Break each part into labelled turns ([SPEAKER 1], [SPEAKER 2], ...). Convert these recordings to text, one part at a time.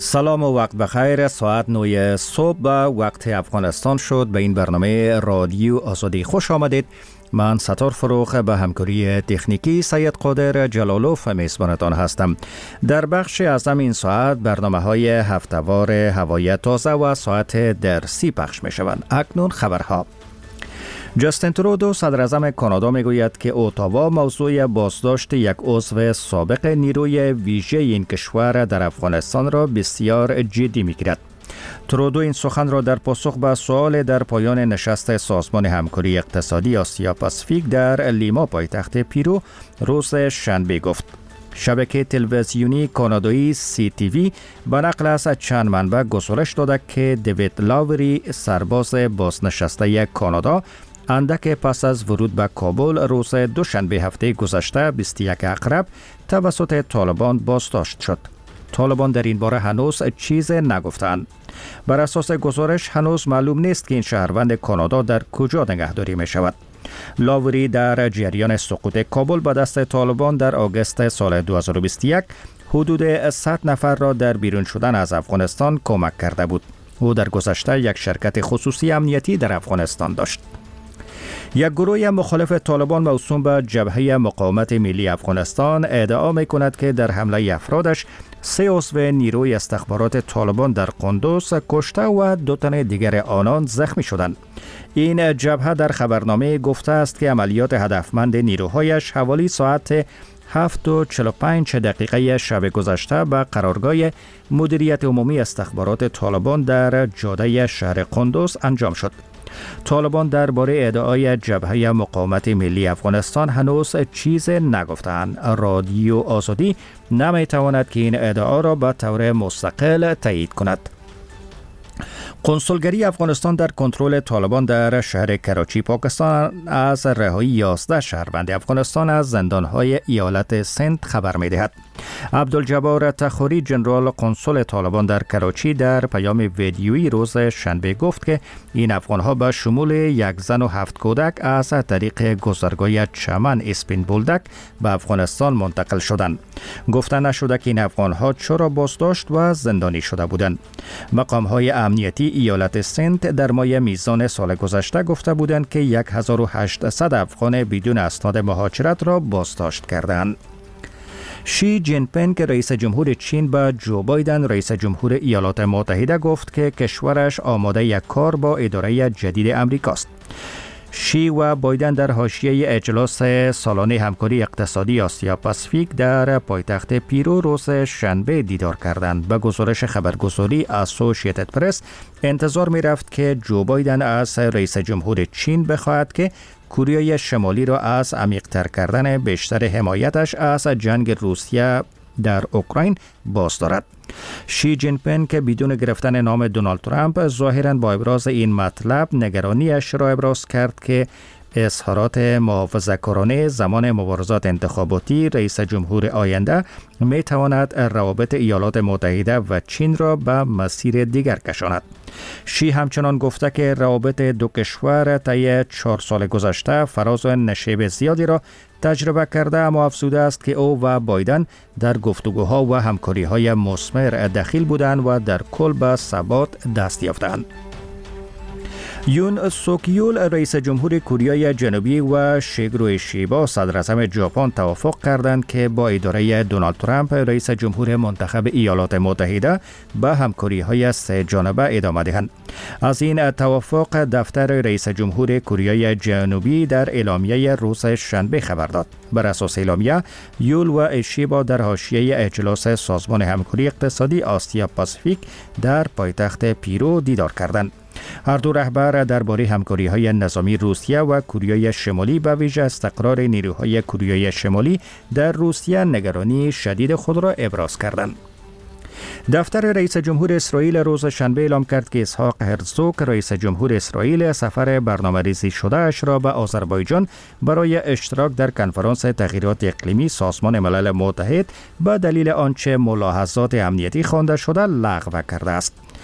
[SPEAKER 1] سلام و وقت بخیر. ساعت 9 صبح به وقت افغانستان شد. به این برنامه رادیو آزادی خوش آمدید. من ستار فروخ به همکاری تکنیکی سید قادر جلالوف میزبانتان هستم. در بخش از این ساعت برنامه های هفته‌وار هوای تازه و ساعت درسی پخش می شوند. اکنون خبرها. جاستین ترودو صدر اعظم کانادا می گوید که اتاوا موضوع بازداشت یک عضو سابق نیروی ویژه این کشور در افغانستان را بسیار جدی می گیرد. ترودو این سخن را در پاسخ به سوال در پایان نشست سازمان همکاری اقتصادی آسیا پاسیفیک در لیما پایتخت پیرو روز شنبه گفت. شبکه تلویزیونی کانادایی CTV به نقل از چند منبع گزارش داده که دیوید لاوری سرباز بازنشسته کانادا اندک پس از ورود به کابل روز دوشنبه هفته گذشته 21 اقرب توسط طالبان بازداشت شد. طالبان در این باره هنوز چیز نگفتند. بر اساس گزارش هنوز معلوم نیست که این شهروند کانادا در کجا نگهداری می شود. لاوری در جریان سقوط کابل به دست طالبان در آگوست سال 2021 حدود 100 نفر را در بیرون شدن از افغانستان کمک کرده بود. او در گذشته یک شرکت خصوصی امنیتی در افغانستان داشت. یک گروه مخالف طالبان موسوم به جبهه مقاومت ملی افغانستان ادعا می کند که در حمله افرادش 3 عضو نیروی استخبارات طالبان در قندوز کشته و 2 تن دیگر آنان زخمی شدند. این جبهه در خبرنامه گفته است که عملیات هدفمند نیروهایش حوالی ساعت 7:45 شب گذشته به قرارگاه مدیریت عمومی استخبارات طالبان در جاده شهر قندوز انجام شد. طالبان درباره ادعای جبهه مقاومت ملی افغانستان هنوز چیز نگفتند. رادیو آزادی نمیتواند که این ادعا را به طور مستقل تایید کند. قنسولگری افغانستان در کنترل طالبان در شهر کراچی پاکستان از رهایی 11 شهروند افغانستان از زندانهای ایالت سند خبر می‌دهد. عبدالجبار تخوری جنرال قنسول طالبان در کراچی در پیام ویدیویی روز شنبه گفت که این افغانها به شمول 1 زن و 7 کودک از طریق گذرگاه چمن اسپین بولدک به افغانستان منتقل شدند. گفته نشده که این افغانها چرا بازداشت و زندانی شده بودند. مقام‌های امنیتی ایالت سند در ماه میزان سال گذشته گفته بودند که 1800 افغان بدون اسناد مهاجرت را بازداشت کردند. شی جین پینگ رئیس جمهور چین به جو بایدن رئیس جمهور ایالات متحده گفت که کشورش آماده یک کار با اداره جدید امریکاست. شی و بایدن در حاشیه اجلاس سالانه همکاری اقتصادی آسیا پاسیفیک در پایتخت پیرو روز شنبه دیدار کردند. به گزارش خبرگزاری اسوسییتد پرس انتظار می رفت که جو بایدن از رئیس جمهور چین بخواهد که کره شمالی را از عمیق‌تر کردن بیشتر حمایتش از جنگ روسیه در اوکراین باز دارد. شی جین پینگ که بدون گرفتن نام دونالد ترامپ ظاهراً با ابراز این مطلب نگرانیش را ابراز کرد که اظهارات محافظه‌کارانه زمان مبارزات انتخاباتی رئیس جمهور آینده می تواند روابط ایالات متحده و چین را به مسیر دیگر کشاند. شی همچنان گفته که روابط دو کشور طی 4 سال گذشته فراز و نشیب زیادی را تجربه کرده، اما افزوده است که او و بایدن در گفتگوها و همکاری‌های مثمر دخیل بودند و در کل به ثبات دست یافتند. یون سوک یول رئیس جمهور کره جنوبی و شیگرو شیبا صدر اعظم ژاپن توافق کردند که با اداره دونالد ترامپ رئیس جمهور منتخب ایالات متحده به همکاری‌های 3 جانبه ادامه دهند. از این توافق دفتر رئیس جمهور کره جنوبی در اعلامیه روز شنبه خبر داد. بر اساس اعلامیه یول و شیبا در حاشیه اجلاس سازمان همکاری اقتصادی آسیا پاسیفیک در پایتخت پیرو دیدار کردند. هر دو رهبر درباره همکاری‌های نظامی روسیه و کره شمالی به ویژه استقرار نیروهای کره شمالی در روسیه نگرانی شدید خود را ابراز کردند. دفتر رئیس جمهور اسرائیل روز شنبه اعلام کرد که اسحاق هرزوگ رئیس جمهور اسرائیل سفر برنامه‌ریزی شده اش را به آذربایجان برای اشتراک در کنفرانس تغییرات اقلیمی سازمان ملل متحد به دلیل آنچه ملاحظات امنیتی خوانده شده لغو کرده است.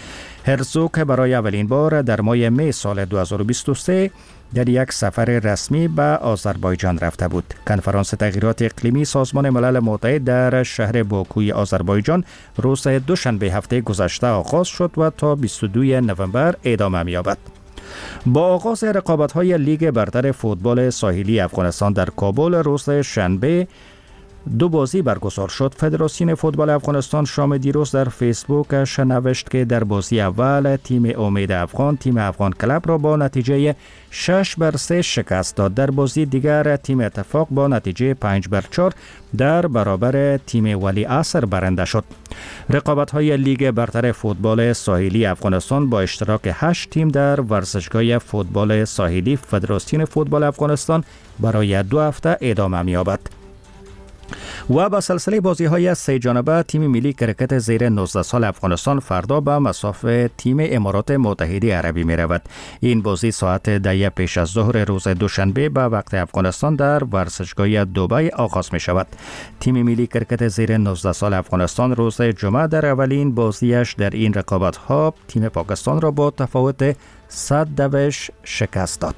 [SPEAKER 1] هرزوگ برای اولین بار در ماه می سال 2023 در یک سفر رسمی به آذربایجان رفته بود. کنفرانس تغییرات اقلیمی سازمان ملل متحد در شهر باکوی آذربایجان روز دوشنبه هفته گذشته آغاز شد و تا 22 نوامبر ادامه می‌یابد. با آغاز رقابت‌های لیگ برتر فوتبال ساحلی افغانستان در کابل روز شنبه 2 بازی برگزار شد. فدراسیون فوتبال افغانستان شام دیروز در فیسبوکش نوشت که در بازی اول تیم امید افغان تیم افغان کلب را با نتیجه 6-3 شکست داد. در بازی دیگر تیم اتفاق با نتیجه 5-4 در برابر تیم ولی عصر برنده شد. رقابت‌های لیگ برتر فوتبال ساحلی افغانستان با اشتراک 8 تیم در ورزشگاه فوتبال ساحلی فدراسیون فوتبال افغانستان برای 2 هفته ادامه می‌یابد. و با سلسله بازی‌های 3 جانبه تیم ملی کرکت زیر 19 سال افغانستان فردا به مصاف تیم امارات متحده عربی می‌رود. این بازی ساعت 10 پیش از ظهر روز دوشنبه به وقت افغانستان در ورزشگاه دبی آغاز می‌شود. تیم ملی کرکت زیر 19 سال افغانستان روز جمعه در اولین بازیش در این رقابت‌ها تیم پاکستان را با تفاوت 100 شکست داد.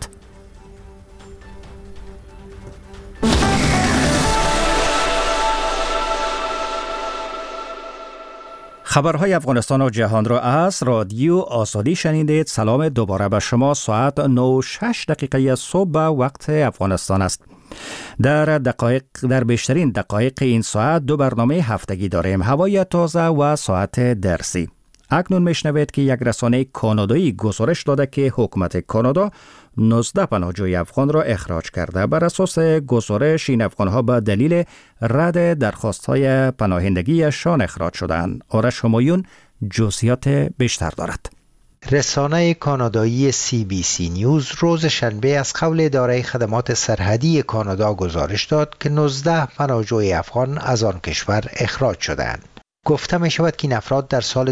[SPEAKER 1] خبرهای افغانستان و جهان را از رادیو آزادی شنیدید. سلام دوباره به شما. ساعت 9:06 صبح به وقت افغانستان است. در بیشترین دقایق این ساعت 2 برنامه هفتگی داریم. هوای تازه و ساعت درسی. اکنون میشنوید که یک رسانه کانادایی گزارش داده که حکومت کانادا 19 پناهجوی افغان را اخراج کرده. بر اساس گزارش این افغانها به دلیل رد درخواست‌های پناهندگیشان اخراج شدند. آرش همایون جزئیات بیشتر دارد.
[SPEAKER 2] رسانه کانادایی CBC نیوز روز شنبه از قول اداره خدمات سرحدی کانادا گزارش داد که 19 پناهجوی افغان از آن کشور اخراج شدند. گفته می شود که این افراد در سال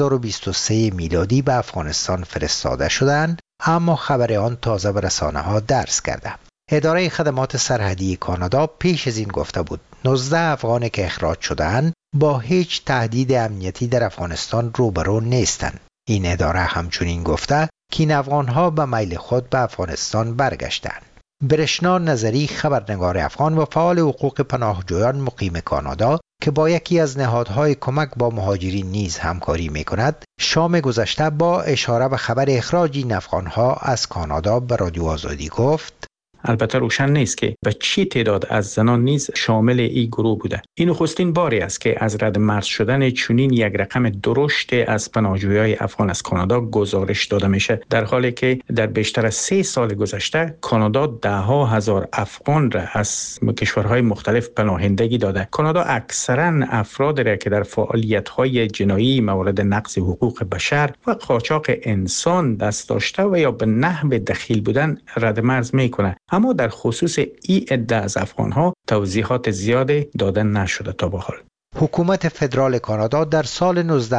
[SPEAKER 2] 2023 میلادی به افغانستان فرستاده شدند، اما خبر آن تازه به رسانه ها درز کرده. اداره خدمات سرحدی کانادا پیش از این گفته بود 19 افغانی که اخراج شدند با هیچ تهدید امنیتی در افغانستان روبرو نیستند. این اداره همچنین گفته که این افغانها به میل خود به افغانستان برگشتند. برشنا نظری خبرنگار افغان و فعال حقوق پناهجویان مقیم کانادا که با یکی از نهادهای کمک با مهاجرین نیز همکاری می‌کند، شام گذشته با اشاره به خبر اخراج این افغان‌ها از کانادا به رادیو آزادی گفت:
[SPEAKER 3] البته روشن نیست که به چی تعداد از زنان نیز شامل این گروه بوده. این نخستین باری است که از رد مرز شدن چنین یک رقم درشت از پناهجویان افغان از کانادا گزارش داده میشه، در حالی که در بیشتر از 3 سال گذشته کانادا ده‌ها هزار افغان را از کشورهای مختلف پناهندگی داده. کانادا اکثرا افراد را که در فعالیت‌های جنایی مورد نقض حقوق بشر و قاچاق انسان دست داشته و یا به نحو دخیل بودن رد مرز میکنه. اما در خصوص این عده از افغانها توضیحات زیادی داده نشده تا به حال.
[SPEAKER 2] حکومت فدرال کانادا در سال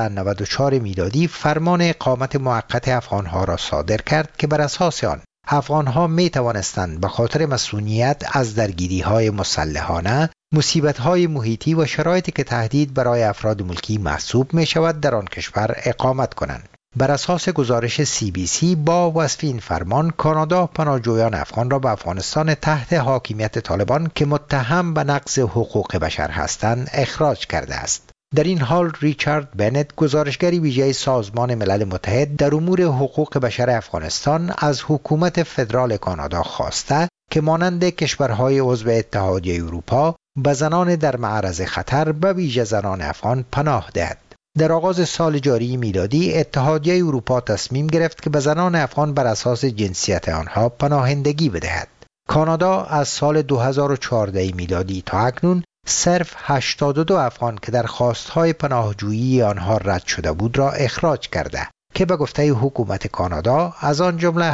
[SPEAKER 2] 1994 میلادی فرمان اقامت موقت افغانها را صادر کرد که بر اساس آن افغانها می توانستند به خاطر مسئولیت از درگیری‌های مسلحانه، مصیبت‌های محیطی و شرایطی که تهدید برای افراد ملکی محسوب می شود در آن کشور اقامت کنند. بر اساس گزارش CBC با وصف این فرمان، کانادا پناهجویان افغان را به افغانستان تحت حاکمیت طالبان که متهم به نقض حقوق بشر هستند اخراج کرده است. در این حال ریچارد بنت، گزارشگری ویژه سازمان ملل متحد در امور حقوق بشر افغانستان، از حکومت فدرال کانادا خواسته که مانند کشورهای عضو اتحادیه اروپا به زنان در معرض خطر به ویژه زنان افغان پناه دهد. در آغاز سال جاری میلادی اتحادیه اروپا تصمیم گرفت که به زنان افغان بر اساس جنسیت آنها پناهندگی بدهد. کانادا از سال 2014 میلادی تا اکنون صرف 82 افغان که درخواست‌های پناهجویی آنها رد شده بود را اخراج کرده که به گفته حکومت کانادا از آن جمله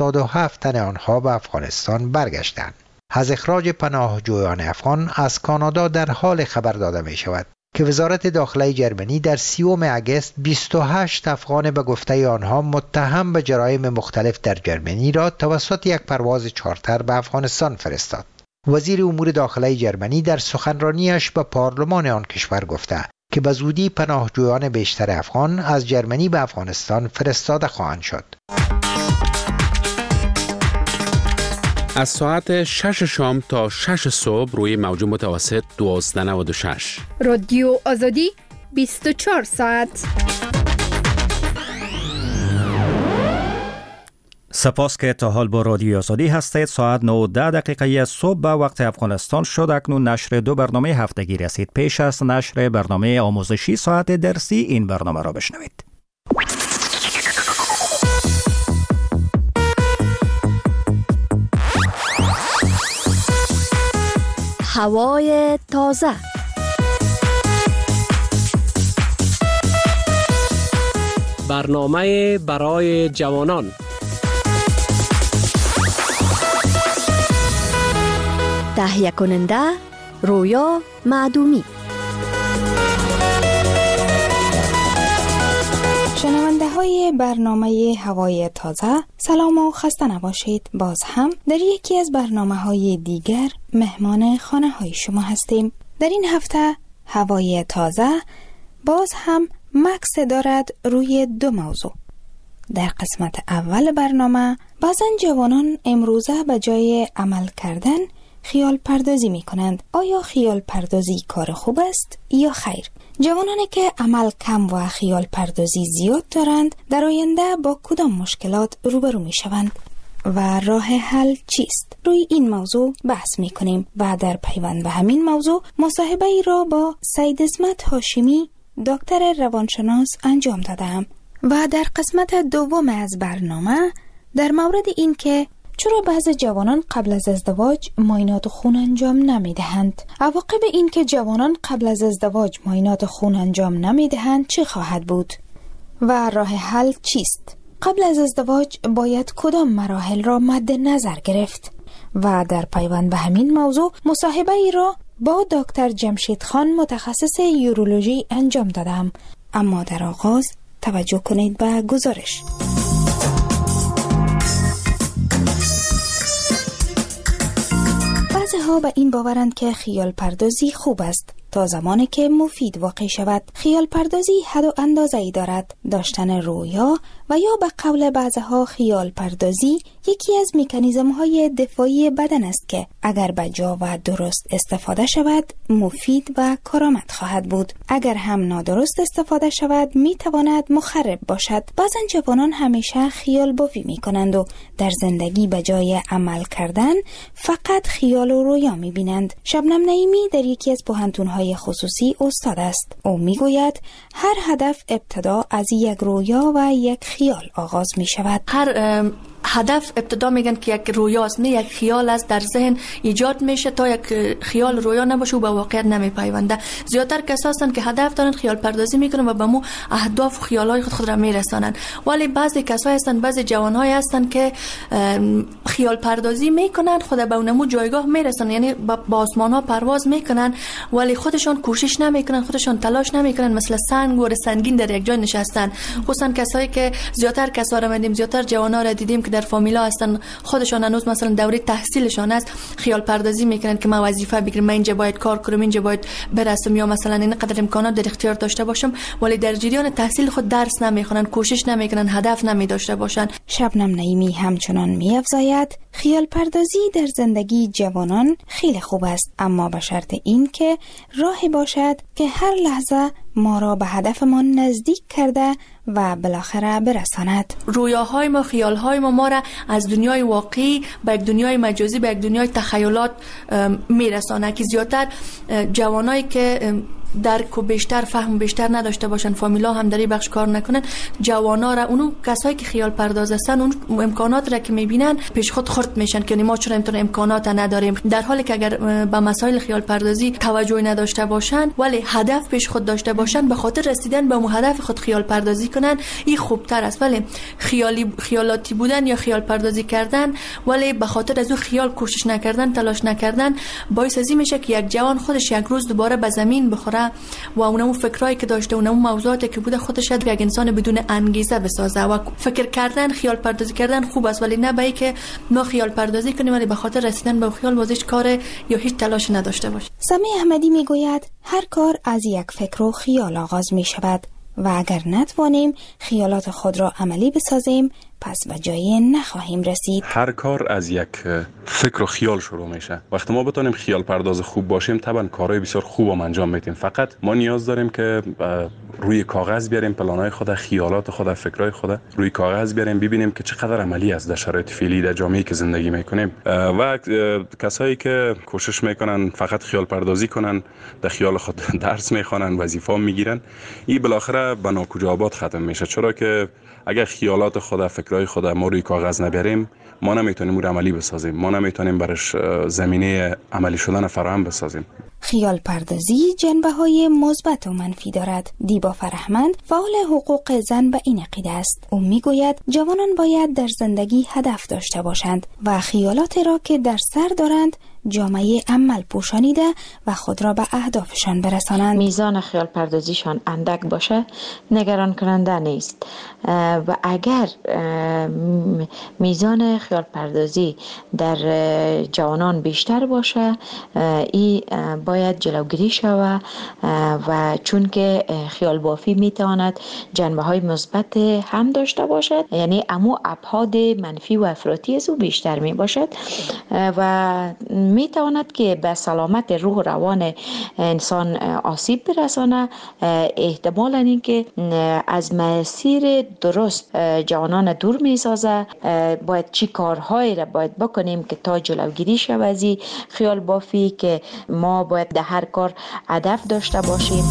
[SPEAKER 2] 77 تن آنها به افغانستان برگشتند. از اخراج پناهجویان افغان از کانادا در حال خبر داده می شود که وزارت داخله جرمنی در 30 اگست 28 افغان به گفته آنها متهم به جرایم مختلف در جرمنی را توسط یک پرواز چارتر به افغانستان فرستاد. وزیر امور داخله جرمنی در سخنرانیش به پارلمان آن کشور گفته که به زودی پناهجویان بیشتر افغان از جرمنی به افغانستان فرستاده خواهند شد.
[SPEAKER 4] از ساعت 6 شام تا 6 صبح روی موج متوسط 1296.
[SPEAKER 5] رادیو آزادی 24 ساعت.
[SPEAKER 1] سپاس که تا حال با رادیو آزادی هستید. ساعت 9:10 صبح به وقت افغانستان شد. اکنون نشر 2 برنامه هفتگی رسید. پیش از نشر برنامه آموزشی ساعت درسی این برنامه را بشنوید.
[SPEAKER 6] هوای تازه.
[SPEAKER 7] برنامه برای جوانان.
[SPEAKER 6] تهیه کننده رویا معدومی.
[SPEAKER 8] شنونده های برنامه هوای تازه، سلام و خسته نباشید. باز هم در یکی از برنامه های دیگر مهمان خانه های شما هستیم. در این هفته هوای تازه باز هم مکس دارد روی 2 موضوع. در قسمت اول برنامه بعضن جوانان امروزه به جای عمل کردن خیال پردازی می کنند. آیا خیال پردازی کار خوب است یا خیر؟ جوانانی که عمل کم و خیال پردازی زیاد دارند در آینده با کدام مشکلات روبرو می شوند و راه حل چیست؟ روی این موضوع بحث می کنیم و در پیوند به همین موضوع مصاحبه ای را با سید عصمت هاشمی دکتر روانشناس انجام دادم و در قسمت دوم از برنامه در مورد این که چرا بعضی جوانان قبل از ازدواج معاینات خون انجام نمی دهند؟ عواقب این که جوانان قبل از ازدواج معاینات خون انجام نمی دهند چه خواهد بود؟ و راه حل چیست؟ قبل از ازدواج باید کدام مراحل را مد نظر گرفت؟ و در پیوند به همین موضوع مصاحبه ای را با دکتر جمشید خان متخصص یورولوژی انجام دادم. اما در آغاز توجه کنید به گزارش. بعضی‌ها به این باورند که خیال پردازی خوب است تا زمانی که مفید واقع شود. خیال پردازی حد و اندازه‌ای دارد. داشتن رویا و یا به قول بعضی‌ها خیال پردازی یکی از مکانیزم‌های دفاعی بدن است که اگر به جا و درست استفاده شود مفید و کارآمد خواهد بود. اگر هم نادرست استفاده شود می‌تواند مخرب باشد. بعضن جوانان همیشه خیال بافی می‌کنند و در زندگی به جای عمل کردن فقط خیال و رویا می‌بینند. شبنم نعیمی در یکی از پوهنتون‌های خصوصی استاد است. او میگوید هر هدف ابتدا از یک رویا و یک خیال آغاز می شود.
[SPEAKER 9] هر هدف ابتدا میگن که یک رویاست، نه یک خیال است در ذهن ایجاد میشه. تا یک خیال رویا نباشه و به واقعیت نمیپیونده. زیادتر کسایی هستند که هدف دارن خیال پردازی میکنن و به مو اهداف و خیالای خود را میرسانن. ولی بعضی کسایی هستند، بعضی جوانای هستند که خیال پردازی میکنن، خود به اونمو جایگاه میرسن، یعنی با آسمان ها پرواز میکنن ولی خودشان کوشش نمیکنن، خودشان تلاش نمیکنن، مثل سنگ و سنگین در یک جای نشستن. خصوصا کسایی که زیادتر کسا را دیدیم، زیادتر جوانا را دیدیم که در فامیلا هستن، خودشان هنوز مثلا دوره تحصیلشان است، خیال پردازی میکنن که من وظیفه بگیرم، من اینجا باید کار کنم، اینجا باید برسم، یا مثلا اینقدر امکانات در اختیار داشته باشم، ولی در جریان تحصیل خود درس نمیخونن، کوشش نمیکنن، هدف نمیداشته باشن.
[SPEAKER 8] شبنم نعیمی همچنان میافزاید خیال پردازی در زندگی جوانان خیلی خوب است، اما به شرط این که راهی باشد که هر لحظه ما را به هدفمان نزدیک کرده و بالاخره برساند.
[SPEAKER 9] رویاهای ما، خیالهای ما را از دنیای واقعی به یک دنیای مجازی، به یک دنیای تخیلات میرسانه که زیادتر جوانایی که درک و بیشتر فهم بیشتر نداشته باشن، فامیلا هم در این بخش کار نکنن، جوانا را، اونو کسایی که خیال پرداز هستن، اون امکانات را که میبینن پیش خود خرد میشن که ما چرا اینطور امکانات نداریم، در حالی که اگر به مسائل خیال پردازی توجه نداشته باشن ولی هدف پیش خود داشته باشن، به خاطر رسیدن به اون هدف خود خیال پردازی کنن، این خوبتر است. ولی خیالاتی بودن یا خیال پردازی کردن ولی به خاطر از اون خیال کوشش نکردن، تلاش نکردن، باعث ازی میشه که یک جوان خودش یک روز دوباره به زمین بخوره بوده و اون فکرایی که داشته اون موضوعاتی که بوده خودش یک انسان بدون انگیزه بسازه. و فکر کردن، خیال پردازی کردن خوب است، ولی نه به اینکه ما خیال پردازی کنیم ولی به خاطر رسیدن به خیال واسه کار یا هیچ تلاش نداشته باشیم.
[SPEAKER 8] سمی احمدی میگوید هر کار از یک فکر و خیال آغاز می شود و اگر نتوانیم خیالات خود را عملی بسازیم پس به جایی نخواهیم رسید.
[SPEAKER 10] هر کار از یک فکر و خیال شروع میشه. وقتی ما بتونیم خیال پرداز خوب باشیم طبعا کارهای بسیار خوب انجام میدیم. فقط ما نیاز داریم که روی کاغذ بیاریم پلانهای خود، خیالات خود، فکرهای خود روی کاغذ بیاریم، ببینیم که چقدر عملی است در شرایط فعلی در جامعه‌ای که زندگی میکنیم. و کسایی که کوشش میکنن فقط خیال پردازی کنن، در خیال خود درس میخوانن، وظیفه میگیرن، این بالاخره به ناکجا آباد ختم میشه. چرا که اگر خیالات خود، فکرهای خود ما روی کاغذ نبریم، ما نمیتونیم اون عملی بسازیم، ما نمیتونیم برش زمینه عملی شدن فراهم بسازیم.
[SPEAKER 8] خیال پردازی جنبه‌های مثبت و منفی دارد. دیبا فرهمند فعال حقوق زن به این عقیده است. او میگوید جوانان باید در زندگی هدف داشته باشند و خیالات را که در سر دارند جامعه عمل پوشانیده و خود را به اهدافشان برسانند.
[SPEAKER 11] میزان خیال پردازیشان اندک باشه نگران کننده نیست و اگر میزان خیال پردازی در جوانان بیشتر باشه این باید جلوگیری شوه و چون که خیال بافی میتواند جنبه های مثبت هم داشته باشد، یعنی امو ابعاد منفی و افراطی از او بیشتر می باشد و می تواند که به سلامت روح و روان انسان آسیب برسانه. احتمالاً این که از مسیر درست جوانان دور می سازه. باید چی کارهایی را باید بکنیم که تا جلوگیری شود از خیال بافی، که ما باید در هر کار هدف داشته باشیم.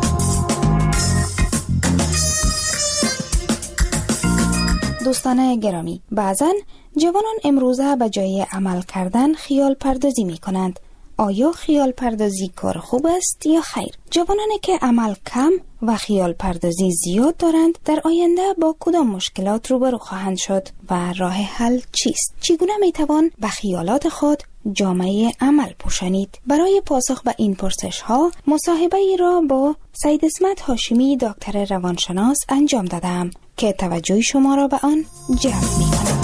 [SPEAKER 8] دوستان گرامی، بعضن جوانان امروزه به جای عمل کردن خیال پردازی می کنند. آیا خیال پردازی کار خوب است یا خیر؟ جوانانی که عمل کم و خیال پردازی زیاد دارند در آینده با کدام مشکلات روبرو خواهند شد و راه حل چیست؟ چگونه می توان به خیالات خود جامعه عمل پوشانید؟ برای پاسخ به این پرسش ها مصاحبه ای را با سید اسمت هاشمی دکتر روانشناس انجام دادم که توجه شما را به آن جلب می کنم.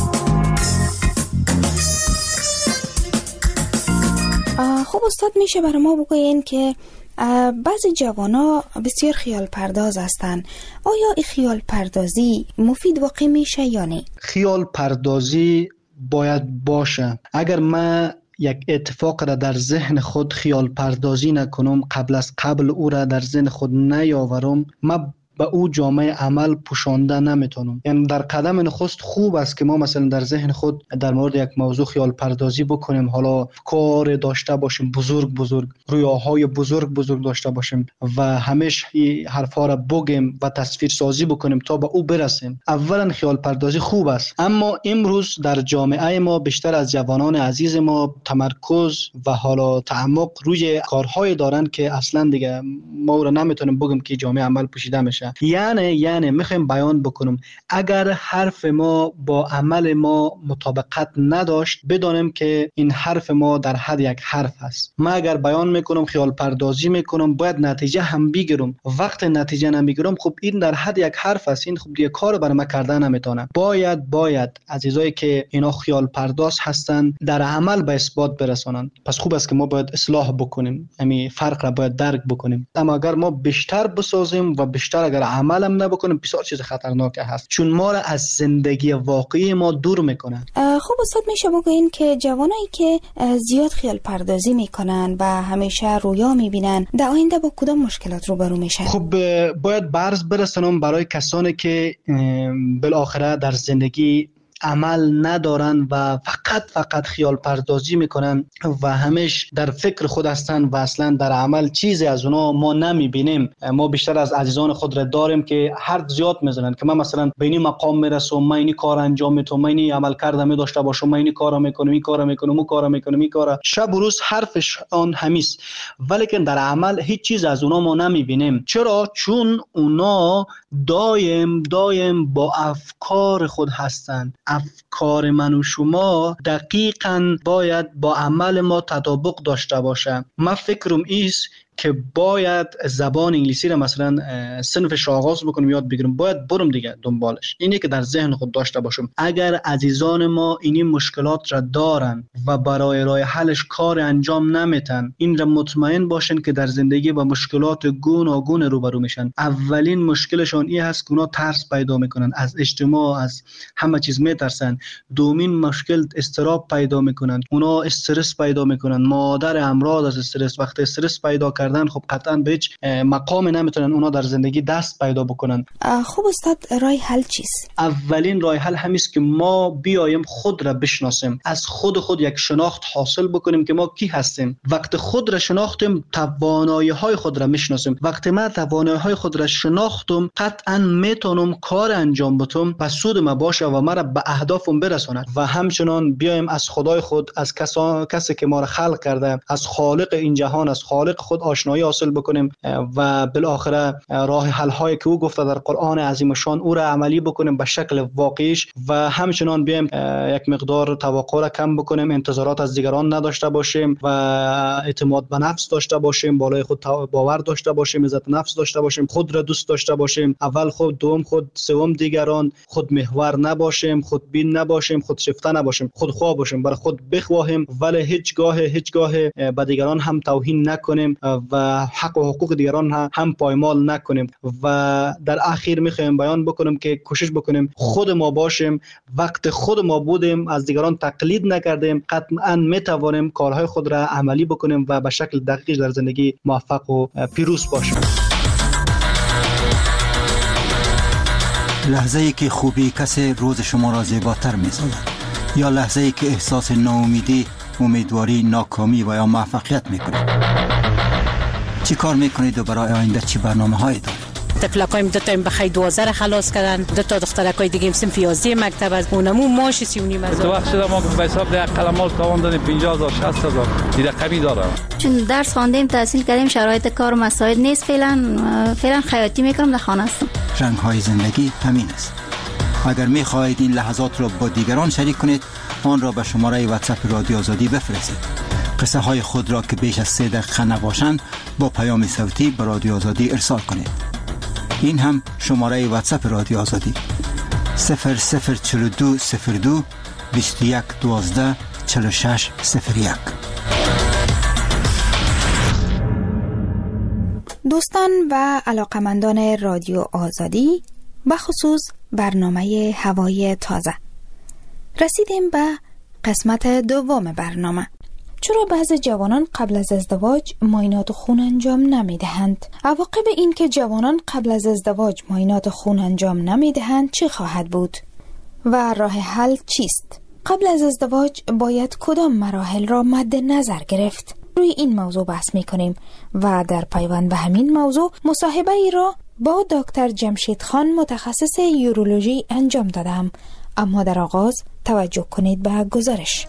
[SPEAKER 8] خب استاد، میشه برای ما بگوین که بعضی جوانا بسیار خیال پرداز هستند. آیا این خیال پردازی مفید واقع میشه یا نه؟
[SPEAKER 12] خیال پردازی باید باشه. اگر من یک اتفاق را در ذهن خود خیال پردازی نکنم، قبل او را در ذهن خود نیاورم، من به او جامعه عمل پوشانده نمیتونم. یعنی در قدم نخست خوب است که ما مثلا در ذهن خود در مورد یک موضوع خیال پردازی بکنیم، حالا کار داشته باشیم بزرگ، رویاهای بزرگ داشته باشیم و همیشه حرفا را بگیم و تصویر سازی بکنیم تا به او برسیم. اولا خیال پردازی خوب است، اما امروز در جامعه ما بیشتر از جوانان عزیز ما تمرکز و حالا تعمق روی کارهای دارند که اصلا دیگه ما را نمیتونیم بگیم که جامعه عمل پوشیده میشه. یعنی میخوایم بیان بکنم اگر حرف ما با عمل ما مطابقت نداشت، بدانیم که این حرف ما در حد یک حرف است. من اگر بیان میکنم خیال پردازی میکنم باید نتیجه هم بگیرم. وقت نتیجه نمیگیرم خب این در حد یک حرف است، این خب دیگه کار برای من کردن نمیتونم. باید عزیزایی که اینا خیال پرداز هستن در عمل به اثبات برسانن. پس خوب است که ما باید اصلاح بکنیم، همین فرق را باید درک بکنیم. اما اگر ما بیشتر بسازیم و بیشتر اگر عملم نبکنیم بسیار چیز خطرناک هست، چون ما را از زندگی واقعی ما دور میکنه.
[SPEAKER 8] خب استاد، میشه بگوین که جوانایی که زیاد خیال پردازی میکنن و همیشه رویا میبینن در آینده با کدام مشکلات روبرو میشن؟
[SPEAKER 12] خب باید برز برسونم برای کسانی که بالاخره در زندگی عمل ندارن و فقط خیال پردازی میکنن و همیشه در فکر خود هستن و اصلا در عمل چیزی از اونا ما نمیبینیم. ما بیشتر از عزیزان خود را داریم که حرف زیاد میزنن که من مثلا به این مقام میرسم، من این کار انجام میدم، من این عمل کردم داشته باشم، من این کارا میکنم، این کارا میکنم، شب و روز حرفش آن همیست، ولی که در عمل هیچ چیز از اونا ما نمیبینیم. چرا؟ چون اونا دایم با افکار خود هستن. افکار من و شما دقیقاً باید با عمل ما تطابق داشته باشه. من فکرم ایست که باید زبان انگلیسی را مثلا صنفش آغاز بکنم یاد بگیرم، باید برم دیگه دنبالش. اینه که در ذهن خود داشته باشم اگر عزیزان ما این مشکلات را دارن و برای راه حلش کار انجام نمیتن، این را مطمئن باشن که در زندگی با مشکلات گوناگون روبرو میشن. اولین مشکلشون این هست که اونا ترس پیدا میکنن از اجتماع، از همه چیز میترسن. دومین مشکل استراب پیدا میکنن، اونا استرس پیدا میکنن، مادر امراض از استرس. وقتی استرس پیدا کردن خب قطعا به هیچ مقام نمیتونن اونا در زندگی دست پیدا بکنن.
[SPEAKER 8] خب استاد، راه حل چیست؟
[SPEAKER 12] اولین راه حل همیست که ما بیایم خود را بشناسیم، از خود یک شناخت حاصل بکنیم که ما کی هستیم. وقتی خود را شناختیم توانایی‌های خود را میشناسیم. وقتی من توانایی‌های خود را شناختم قطعا میتونم کار انجام بدم و سود ما باشه و مرا به اهدافم برساند. و همچنان بیایم از خدای خود، از کسی که ما را خلق کرده، از خالق این جهان، از خالق خود آشنایی حاصل بکنیم و بالاخره راه حل هایی که او گفته در قرآن عظیم شان او را عملی بکنیم به شکل واقعیش. و همچنان بیایم یک مقدار توقع را کم بکنیم، انتظارات از دیگران نداشته باشیم و اعتماد به نفس داشته باشیم، بالای خود باور داشته باشیم، عزت نفس داشته باشیم، خود را دوست داشته باشیم، اول خود، دوم خود، سوم دیگران، خود محور نباشیم، خود بین نباشیم، خود شیفته نباشیم، خود خواه باشیم، برای خود بخواهیم ولی هیچگاه به دیگران هم توهین نکنیم و حق و حقوق دیگران هم پایمال نکنیم. و در اخیر میخوایم بیان بکنیم که کوشش بکنیم خود ما باشیم. وقت خود ما بودیم، از دیگران تقلید نکردیم، قطعا میتوانیم کارهای خود را عملی بکنیم و به شکل دقیق در زندگی موفق و پیروز باشیم.
[SPEAKER 13] لحظه‌ای که خوبی کسی روز شما را زیباتر می‌سازد، یا لحظه‌ای که احساس ناامیدی، امیدواری، ناکامی و یا موفقیت می‌کنید. چی کار می‌کنید و برای آینده چی برنامه‌هایی دارید؟
[SPEAKER 14] تفلکایم دو تا بخای 12 را خلاص کردن، دو تا دخترکای دیگه هم صنف 11 مکتب از اونمو ماش 39 هزار.
[SPEAKER 15] تو وقت شده ما به حساب ده قلمال تاوان دادیم 50000 60000 این رقمی داره.
[SPEAKER 16] چون درس خواندیم، تحصیل کردیم، شرایط کار مساعد نیست. فعلا خیاطی میکنم، در خانه هستم.
[SPEAKER 13] رنگ‌های زندگی همین است. اگر می‌خواهید این لحظات را با دیگران شریک کنید، آن را به شماره واتساپ رادیو آزادی بفرستید. قصه های خود را که بیش از 3 دقیقه نباشند با پیام صوتی به رادیو آزادی ارسال کنید. این هم شماره واتساپ رادیو آزادی 004202 21 12 46 01.
[SPEAKER 8] دوستان و علاقمندان رادیو آزادی، بخصوص برنامه هوای تازه، رسیدیم به قسمت دوم برنامه. چرا بعضی جوانان قبل از ازدواج معاینات خون انجام نمیدهند؟ عواقب این که جوانان قبل از ازدواج معاینات خون انجام نمیدهند چه خواهد بود؟ و راه حل چیست؟ قبل از ازدواج باید کدام مراحل را مد نظر گرفت؟ روی این موضوع بحث میکنیم و در پیوند به همین موضوع مصاحبه ای را با دکتر جمشید خان متخصص یورولوژی انجام دادم. اما در آغاز توجه کنید به گزارش.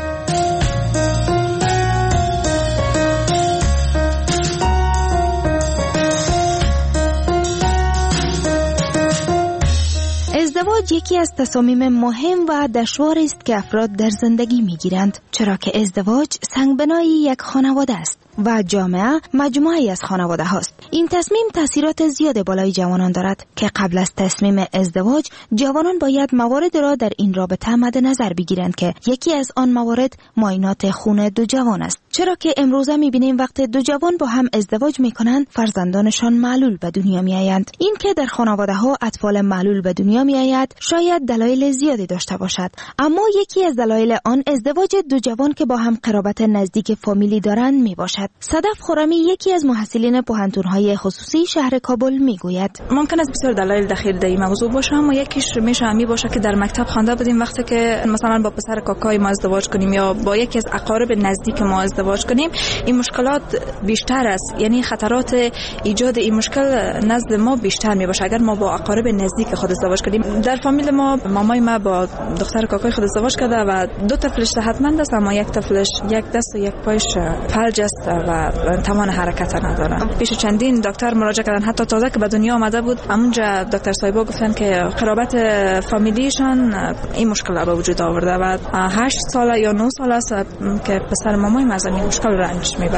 [SPEAKER 8] ازدواج یکی از تصامیم مهم و دشوار است که افراد در زندگی میگیرند، چرا که ازدواج سنگبنای یک خانواده است و جامعه مجموعه‌ای از خانواده هاست. این تصمیم تاثیرات زیاد بالای جوانان دارد که قبل از تصمیم ازدواج جوانان باید موارد را در این رابطه مد نظر بگیرند که یکی از آن موارد معاینات خون دو جوان است، چرا که امروزه می‌بینیم وقتی دو جوان با هم ازدواج می‌کنند فرزندانشان معلول به دنیا می‌آیند. این که در خانواده‌ها اطفال معلول به دنیا می‌آید شاید دلایل زیادی داشته باشد، اما یکی از دلایل آن ازدواج دو جوان که با هم قرابت نزدیک فامیلی دارند میباشد. صدف خرمی یکی از محصلین پوهنتون‌های خصوصی شهر کابل میگوید
[SPEAKER 17] ممکن است بسیار دلایل دخیل در این موضوع باشه، اما یکیش میشه همی باشه که در مکتب خوانده بودیم وقتی که مثلا با پسر کاکای ما ازدواج کنیم یا با یکی از اقارب نزدیک ما ازدواج کنیم، این مشکلات بیشتر است، یعنی خطرات ایجاد این مشکل نزد ما بیشتر میباشه اگر ما با اقارب نزدیک خود ازدواج کنیم. در فامیل ما مامای ما با دختر کاکای خود ازدواج کرده و دو طفلش صحتمند است، اما یک طفلش یک دست و یک پایش فلج است و توان حرکت نداره. پیش چندین دکتر مراجعه کردن، حتی تازه که به دنیا آمده بود همونجا دکتر صاحبا گفتن که قرابت فامیلیشان این مشکل به وجود آورده و 8 سال یا 9 سال است که پسر مامای ما از این مشکل رنج میبره.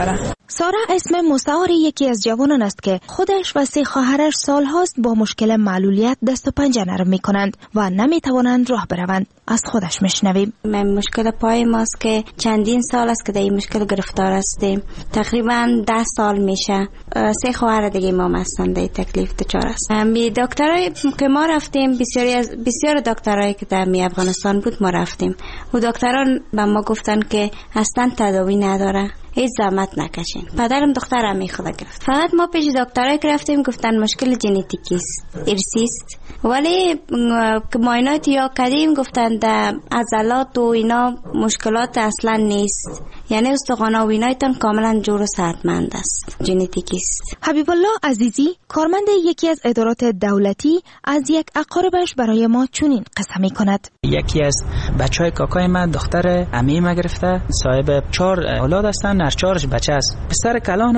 [SPEAKER 8] سارا اسم مستعار یکی از جوانان است که خودش و 3 خواهرش سالهاست با مشکل معلولیت دست و پنجه نرم می کنند و نمی توانند راه بروند. از خودش میشنویم.
[SPEAKER 16] مشکل پای ماست که چندین سال است که در این مشکل گرفتار هستیم. تقریبا 10 سال میشه. 3 خواهر دیگه ما هستند در تکلیف دچار است. می دکترای که ما رفتیم، بسیار دکترایی که در افغانستان بود ما رفتیم. و دکتران به ما گفتن که اصلا تداوی نداره. هیچ زحمت نکشین. پدرم دخترم میخواد گرفت. فقط ما پیش دکترای که رفتیم گفتن مشکل ژنتیکی است، ارثی است. ولی که معاینات یا کردیم گفتن در عضلات و اینا مشکلات اصلا نیست. یعنی استخوان و اینایتان کاملا جور و صحتمند است. ژنتیکی است.
[SPEAKER 8] حبیب الله عزیزی کارمند یکی از ادارات دولتی از یک اقاربش برای ما چنین قصه می‌کند.
[SPEAKER 18] یکی از بچهای کاکای من دختر عمه ما گرفته، صاحب 4 اولاد هستن، هر 4 بچه است. پسر کلان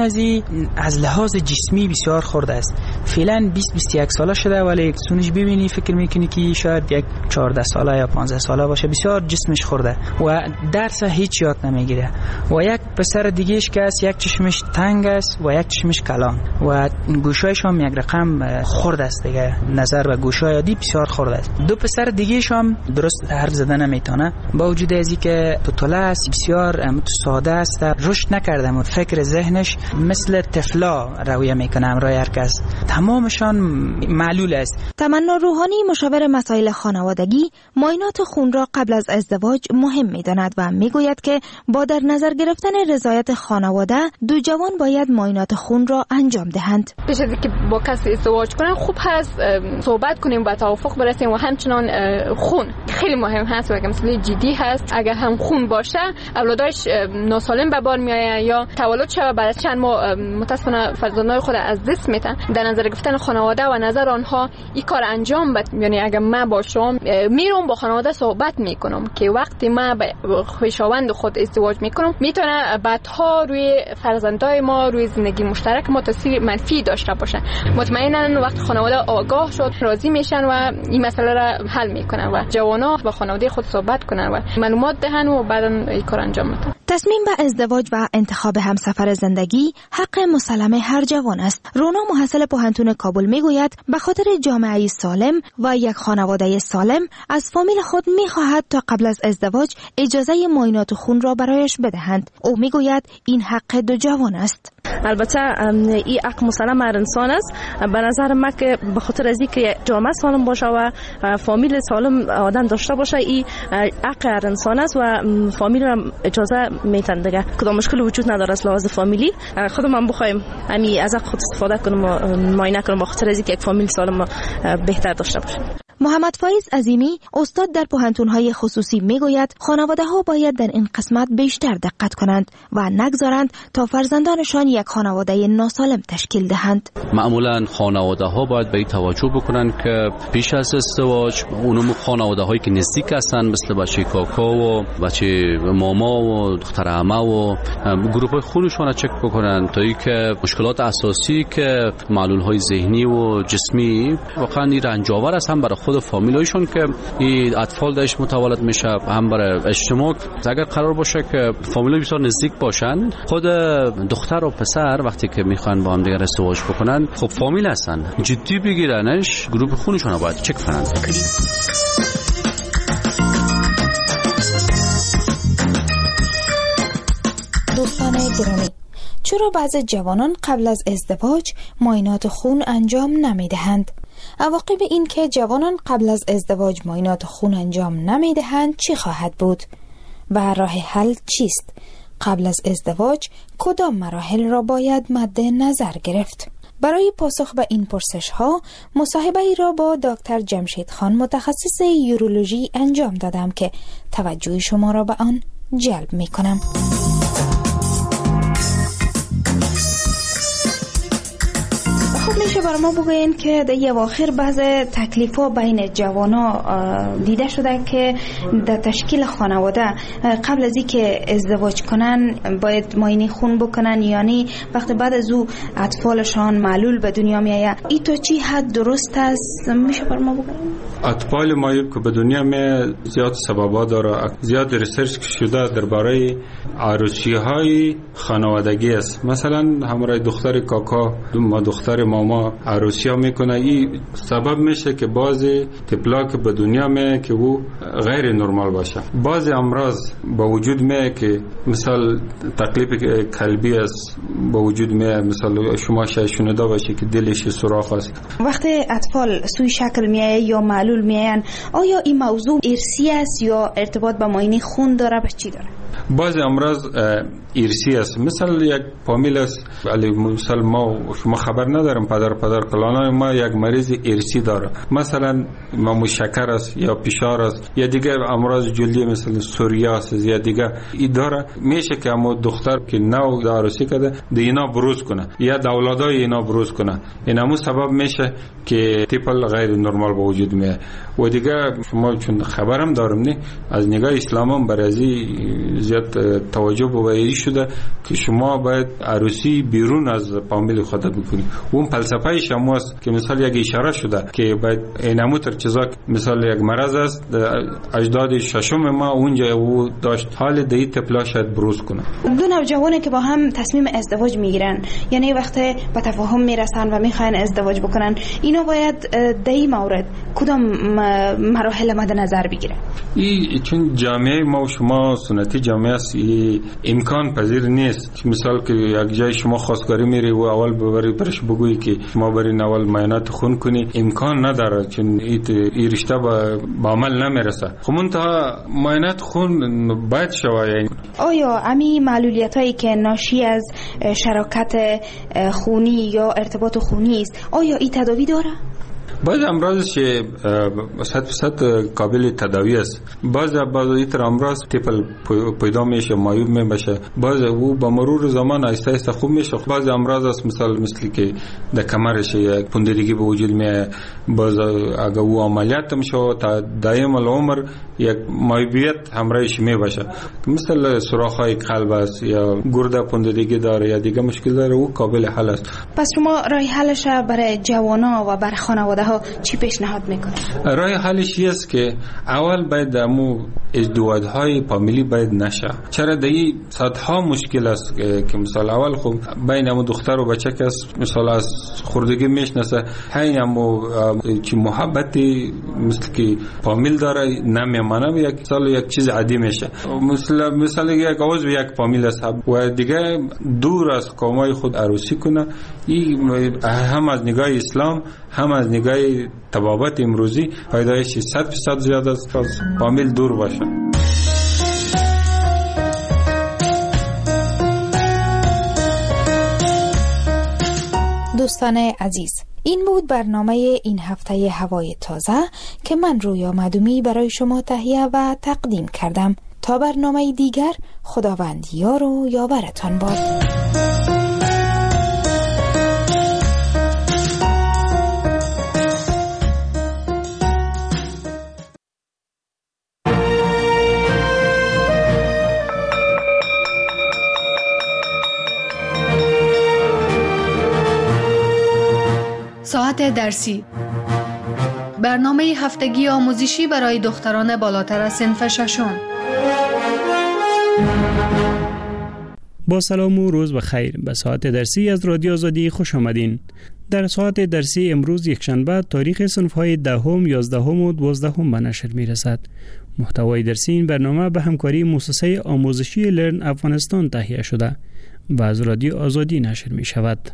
[SPEAKER 18] از لحاظ جسمی بسیار خرد است. فعلا 20-21 ساله شده ولی سونش ببینی فکر میکنی که شاید یک 14 ساله یا 15 ساله باشه. بسیار جسمش خرده و درس هیچ یاد نمیگیره. و یک پسر دیگهش که است یک چشمش تنگ است و یک چشمش کلان و گوشایش هم یک رقم خرد است دیگه. نظر به گوشای عادی بسیار خرد است. 2 پسر دیگهش هم درست حرف زدن نمیتونه با وجود ازی که پتوله است، بسیار ساده است، رشد نکرده و فکر ذهنش مثل طفلا رویه میکنه امرای هر کس. تمامشان معلول است.
[SPEAKER 8] تمنا روحانی مشاور مسائل خانوادگی معاینات خون را قبل از ازدواج مهم میداند و میگوید که با در نظر گرفتن رضایت خانواده 2 جوان باید معاینات خون را انجام دهند.
[SPEAKER 19] پیش از اینکه با کسی ازدواج کنن خوب هست صحبت کنیم و توافق برسیم و همچنان خون خیلی مهم هست و مسئله جدی هست. اگر هم خون باشه اولادش ناسالم به بار میآید یا تولد شود بعد از چند ماه متاسفانه فرزندان خود از دست میدن. در نظر گرفتن خانواده و نظر آنها این کار انجام بده. یعنی اگر من باشم میرم با خانواده صحبت میکنم که وقتی من با خویشاوند خود ازدواج میکنم میتونه بعدها روی فرزندای ما روی زندگی مشترک ما تاثیر منفی داشته باشه. مطمئنا وقتی خانواده آگاه شد راضی میشن و این مسئله را حل میکنن و جوانا با خانواده خود صحبت کنن و معلومات دهن و بعدا این کار انجام میدن.
[SPEAKER 8] تصمیم به ازدواج و انتخاب همسفر زندگی حق مسلم هر جوان است. رونا محصل پوهنتون کابل میگوید به خاطر جامعه سالم و یک خانواده سالم از فامیل خود میخواهد تا قبل از ازدواج اجازه معاینات خون را برایش بدهند. او میگوید این حق 2 جوان است.
[SPEAKER 20] البته این حق مسلم هر انسان است. به نظر من که به خاطر از اینکه جامعه سالم باشه و فامیل سالم آدم داشته باشه این حق هر انسان است و فامیل را اجازه میتن دیگه. کدام مشکل وجود نداره از لحاظ فامیلی. خودم بخوایم همین از خود استفاده کنم و معاینه کنم به خاطر از اینکه یک فامیل سالم بهتر داشته باشه.
[SPEAKER 8] محمد فایز عظیمی استاد در پوهنتون‌های خصوصی میگوید خانواده‌ها باید در این قسمت بیشتر دقت کنند و نگذارند تا فرزندانشان یک خانواده ناسالم تشکیل دهند.
[SPEAKER 21] معمولا خانواده‌ها باید به این توجه بکنند که پیش از ازدواج اونم خانواده‌هایی که نزدیک هستند مثل بچه کاکا و بچه ماما و دختر عمه و گروه خونشون را چک بکنن تا اینکه مشکلات اساسی که معلول‌های ذهنی و جسمی واقعا رنجاور است هم برای خود فامیلایشون که این اطفال درش متولد میشه هم برای اجتماع. اگر قرار باشه که فامیلای بسیار نزدیک باشن خود دختر و پسر وقتی که میخوان با هم دیگه ازدواج بکنن خب فامیل هستن جدی بگیرنش گروه خونشون رو باید چک کنن.
[SPEAKER 8] دوستان گرامی چرا بعضی جوانان قبل از ازدواج معاینات خون انجام نمیدهند؟ عواقب این که جوانان قبل از ازدواج معاینات خون انجام نمیدهند چی خواهد بود؟ و راه حل چیست؟ قبل از ازدواج کدام مراحل را باید مد نظر گرفت؟ برای پاسخ به این پرسش ها مصاحبه ای را با دکتر جمشید خان متخصص یورولوژی انجام دادم که توجه شما را به آن جلب می کنم. میشه برای ما بگوین که در اواخر بعض تکلیف‌ها بین جوانا دیده شده که در تشکیل خانواده قبل از اینکه ازدواج کنن باید معاینه خون بکنن، یعنی وقتی بعد از او اطفالشان معلول به دنیا میآید. این تا چی حد درست است؟ میشه برای ما بگوین؟
[SPEAKER 3] اطفال مایوب که به دنیا می زیاد سببا داره، زیاد ریسرچ شده درباره عروسی های خانوادگی است. مثلا همراه دختر کاکا ما دختر ماما عروسی ها میکنه، این سبب میشه که بعضی طفلا که به دنیا می که او غیر نرمال باشه. بعضی امراض با وجود می که مثال تکلیف قلبی است با وجود می، مثلا شما شاید شنیده باشه که دلش سوراخ است.
[SPEAKER 8] وقتی اطفال سوی شکل میایه یا معلول میاین، آیا این موضوع ارثی است یا ارتباط با معاینه خون داره، به چی داره؟
[SPEAKER 3] بعضی امراض ارثی است. مثل یک فامیل است، ولی مثلا ما شما خبر نداریم پدر کلانای ما یک مریض ارثی داره، مثلا ما شکر است یا فشار است یا دیگه امراض جلدی مثل سوریاس یا دیگه این داره. میشه که اما دختر که نو عروسی کرده دینا بروز کنه یا اولادای اینا بروز کنه، اینمو سبب میشه که طفل غیر نرمال به وجود میاد. و دیگه شما چون خبرم دارم نه از نگاه اسلام هم برازی زیاد توجه به شده که شما باید عروسی بیرون از فامیل خودت بکنی. اون فلسفه شما است که مثلا یک اشاره شده که باید اینمو تر چیزا مثلا یک مرض است اجداد ششم ما اونجا او داشت، حال دی طفلا شاید بروز کنه.
[SPEAKER 8] دو نوجوانی که با هم تصمیم ازدواج میگیرن، یعنی وقتی به تفاهم میرسن و میخواین ازدواج بکنن، اینا باید در این مورد کدام مراحل مد نظر بگیره؟
[SPEAKER 3] چون جامعه ما و شما سنتی جامعه است، امکان پذیر نیست که مثال که یک جای شما خواستگاری میری و اول ببری برش بگویی که شما برین اول معاینات خون کنی، امکان نداره، چون این رشته به عمل نمیرسه. خب منتها معاینات خون باید شود. یعنی
[SPEAKER 8] آیا امی معلولیت هایی که ناشی از شراکت خونی یا ارتباط خونی است، آیا این تداوی داره؟
[SPEAKER 3] بعض امراض که 100% قابل تداوی است. بعض این امراض طفل پیدا میشه معیوب میشه، بعض او با مرور زمان آهسته آهسته خوب میشه. بعض امراض است مثل که در کمرش یک پوندگی به وجود میاد، بعض اگر او عملیات میشه تا دائم العمر یک معیوبیت همراهش میباشه، مثل سوراخ‌های قلب است یا گرده پوندگی داره یا دیگه مشکل داره، او قابل حل است.
[SPEAKER 8] پس شما راه حلش برای جوانا و برای خانواده ها چی پیشنهاد میکنه؟
[SPEAKER 3] راه حلش است که اول باید امو ازدواج‌های فامیلی باید نشه. چرا دایی صدها مشکل است که مثلا اول خب بین امو دختر و بچه که مثلا از خوردگی میشناسه، همین امو چی محبتی مثل که فامیل داره نمیمانه، یک سال یک چیز عادی میشه. مثلا یک عضو یک فامیل است و دیگه دور از قومای خود عروسی کنه، این هم از نگاه اسلام هم از نگاه طبابت امروزی فایدهش 100% زیاده است از فامیل دور باشه.
[SPEAKER 8] دوستان عزیز، این بود برنامه این هفته هوای تازه که من رویا معدومی برای شما تهیه و تقدیم کردم. تا برنامه دیگر، خداوند یار و یاورتان باد.
[SPEAKER 5] ساعت درسی، برنامه هفتگی آموزشی برای دختران بالاتر از صنف ششم.
[SPEAKER 22] با سلام و روز بخیر. به ساعت درسی از رادیو آزادی خوش آمدین. در ساعت درسی امروز یکشنبه تاریخ صنف‌های 10، 11 و 12 به نشر می‌رسد. محتوای درسی این برنامه به همکاری مؤسسه آموزشی لرن افغانستان تهیه شده و از رادیو آزادی نشر می‌شود.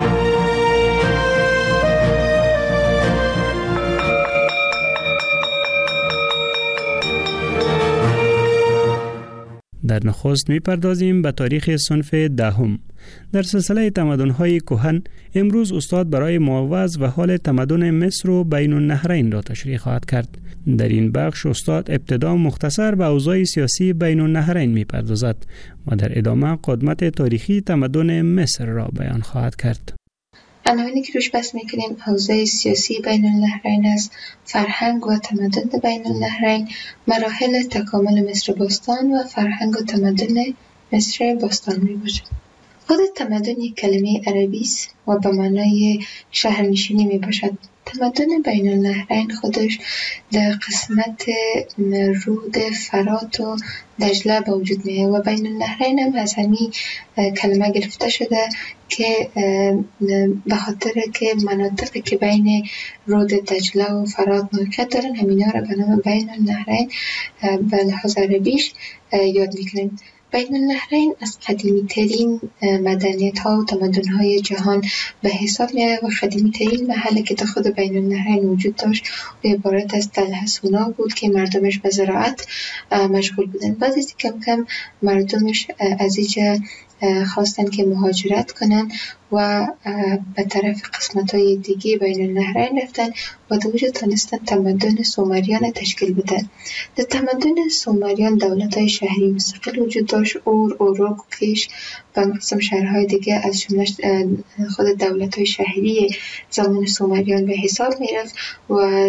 [SPEAKER 22] در نخست می‌پردازیم به تاریخ صنف 10. در سلسله تمدن‌های کهن امروز استاد برای مواعظ و حال تمدن مصر و بین النهرین را تشریح خواهد کرد. در این بخش استاد ابتدا مختصر به اوضاع سیاسی بین النهرین می‌پردازد و در ادامه قدمت تاریخی تمدن مصر را بیان خواهد کرد.
[SPEAKER 23] عناوینی که روش بحث میکنیم اوضاع سیاسی بین النهرین است، فرهنگ و تمدن بین النهرین، مراحل تکامل مصر باستان و فرهنگ و تمدن مصر باستان می باشد. خود تمدن یک کلمه عربی است و به معنای شهرنشینی می باشد. تمدن بین النهرین خودش در قسمت رود فرات و دجله به وجود میه و بین النهرین هم از همین کلمه گرفته شده که به خاطر که مناطقی که بین رود دجله و فرات موقعیت دارن همینا را به نام بین النهرین به لحاظ عربیش یاد میکنیم. بین النهرین از قدیمی ترین مدنیت ها و تمدن های جهان به حساب میاد و قدیمی ترین محلی که تا خود بین النهرین وجود داشت و عبارت از تله سونا بود که مردمش به زراعت مشغول بودن. بعد از کم کم مردمش از اینجا خواستن که مهاجرت کنن و به طرف قسمت های دیگه بین النهرین رفتن و در اونجا تونستن تمدن سومریان تشکیل بدن. در تمدن سومریان دولت های شهری مستقل وجود داشت، اور، اوروک، کیش و قسم شهرهای دیگه از جمله خود دولت های شهری زمان سومریان به حساب می رفت و این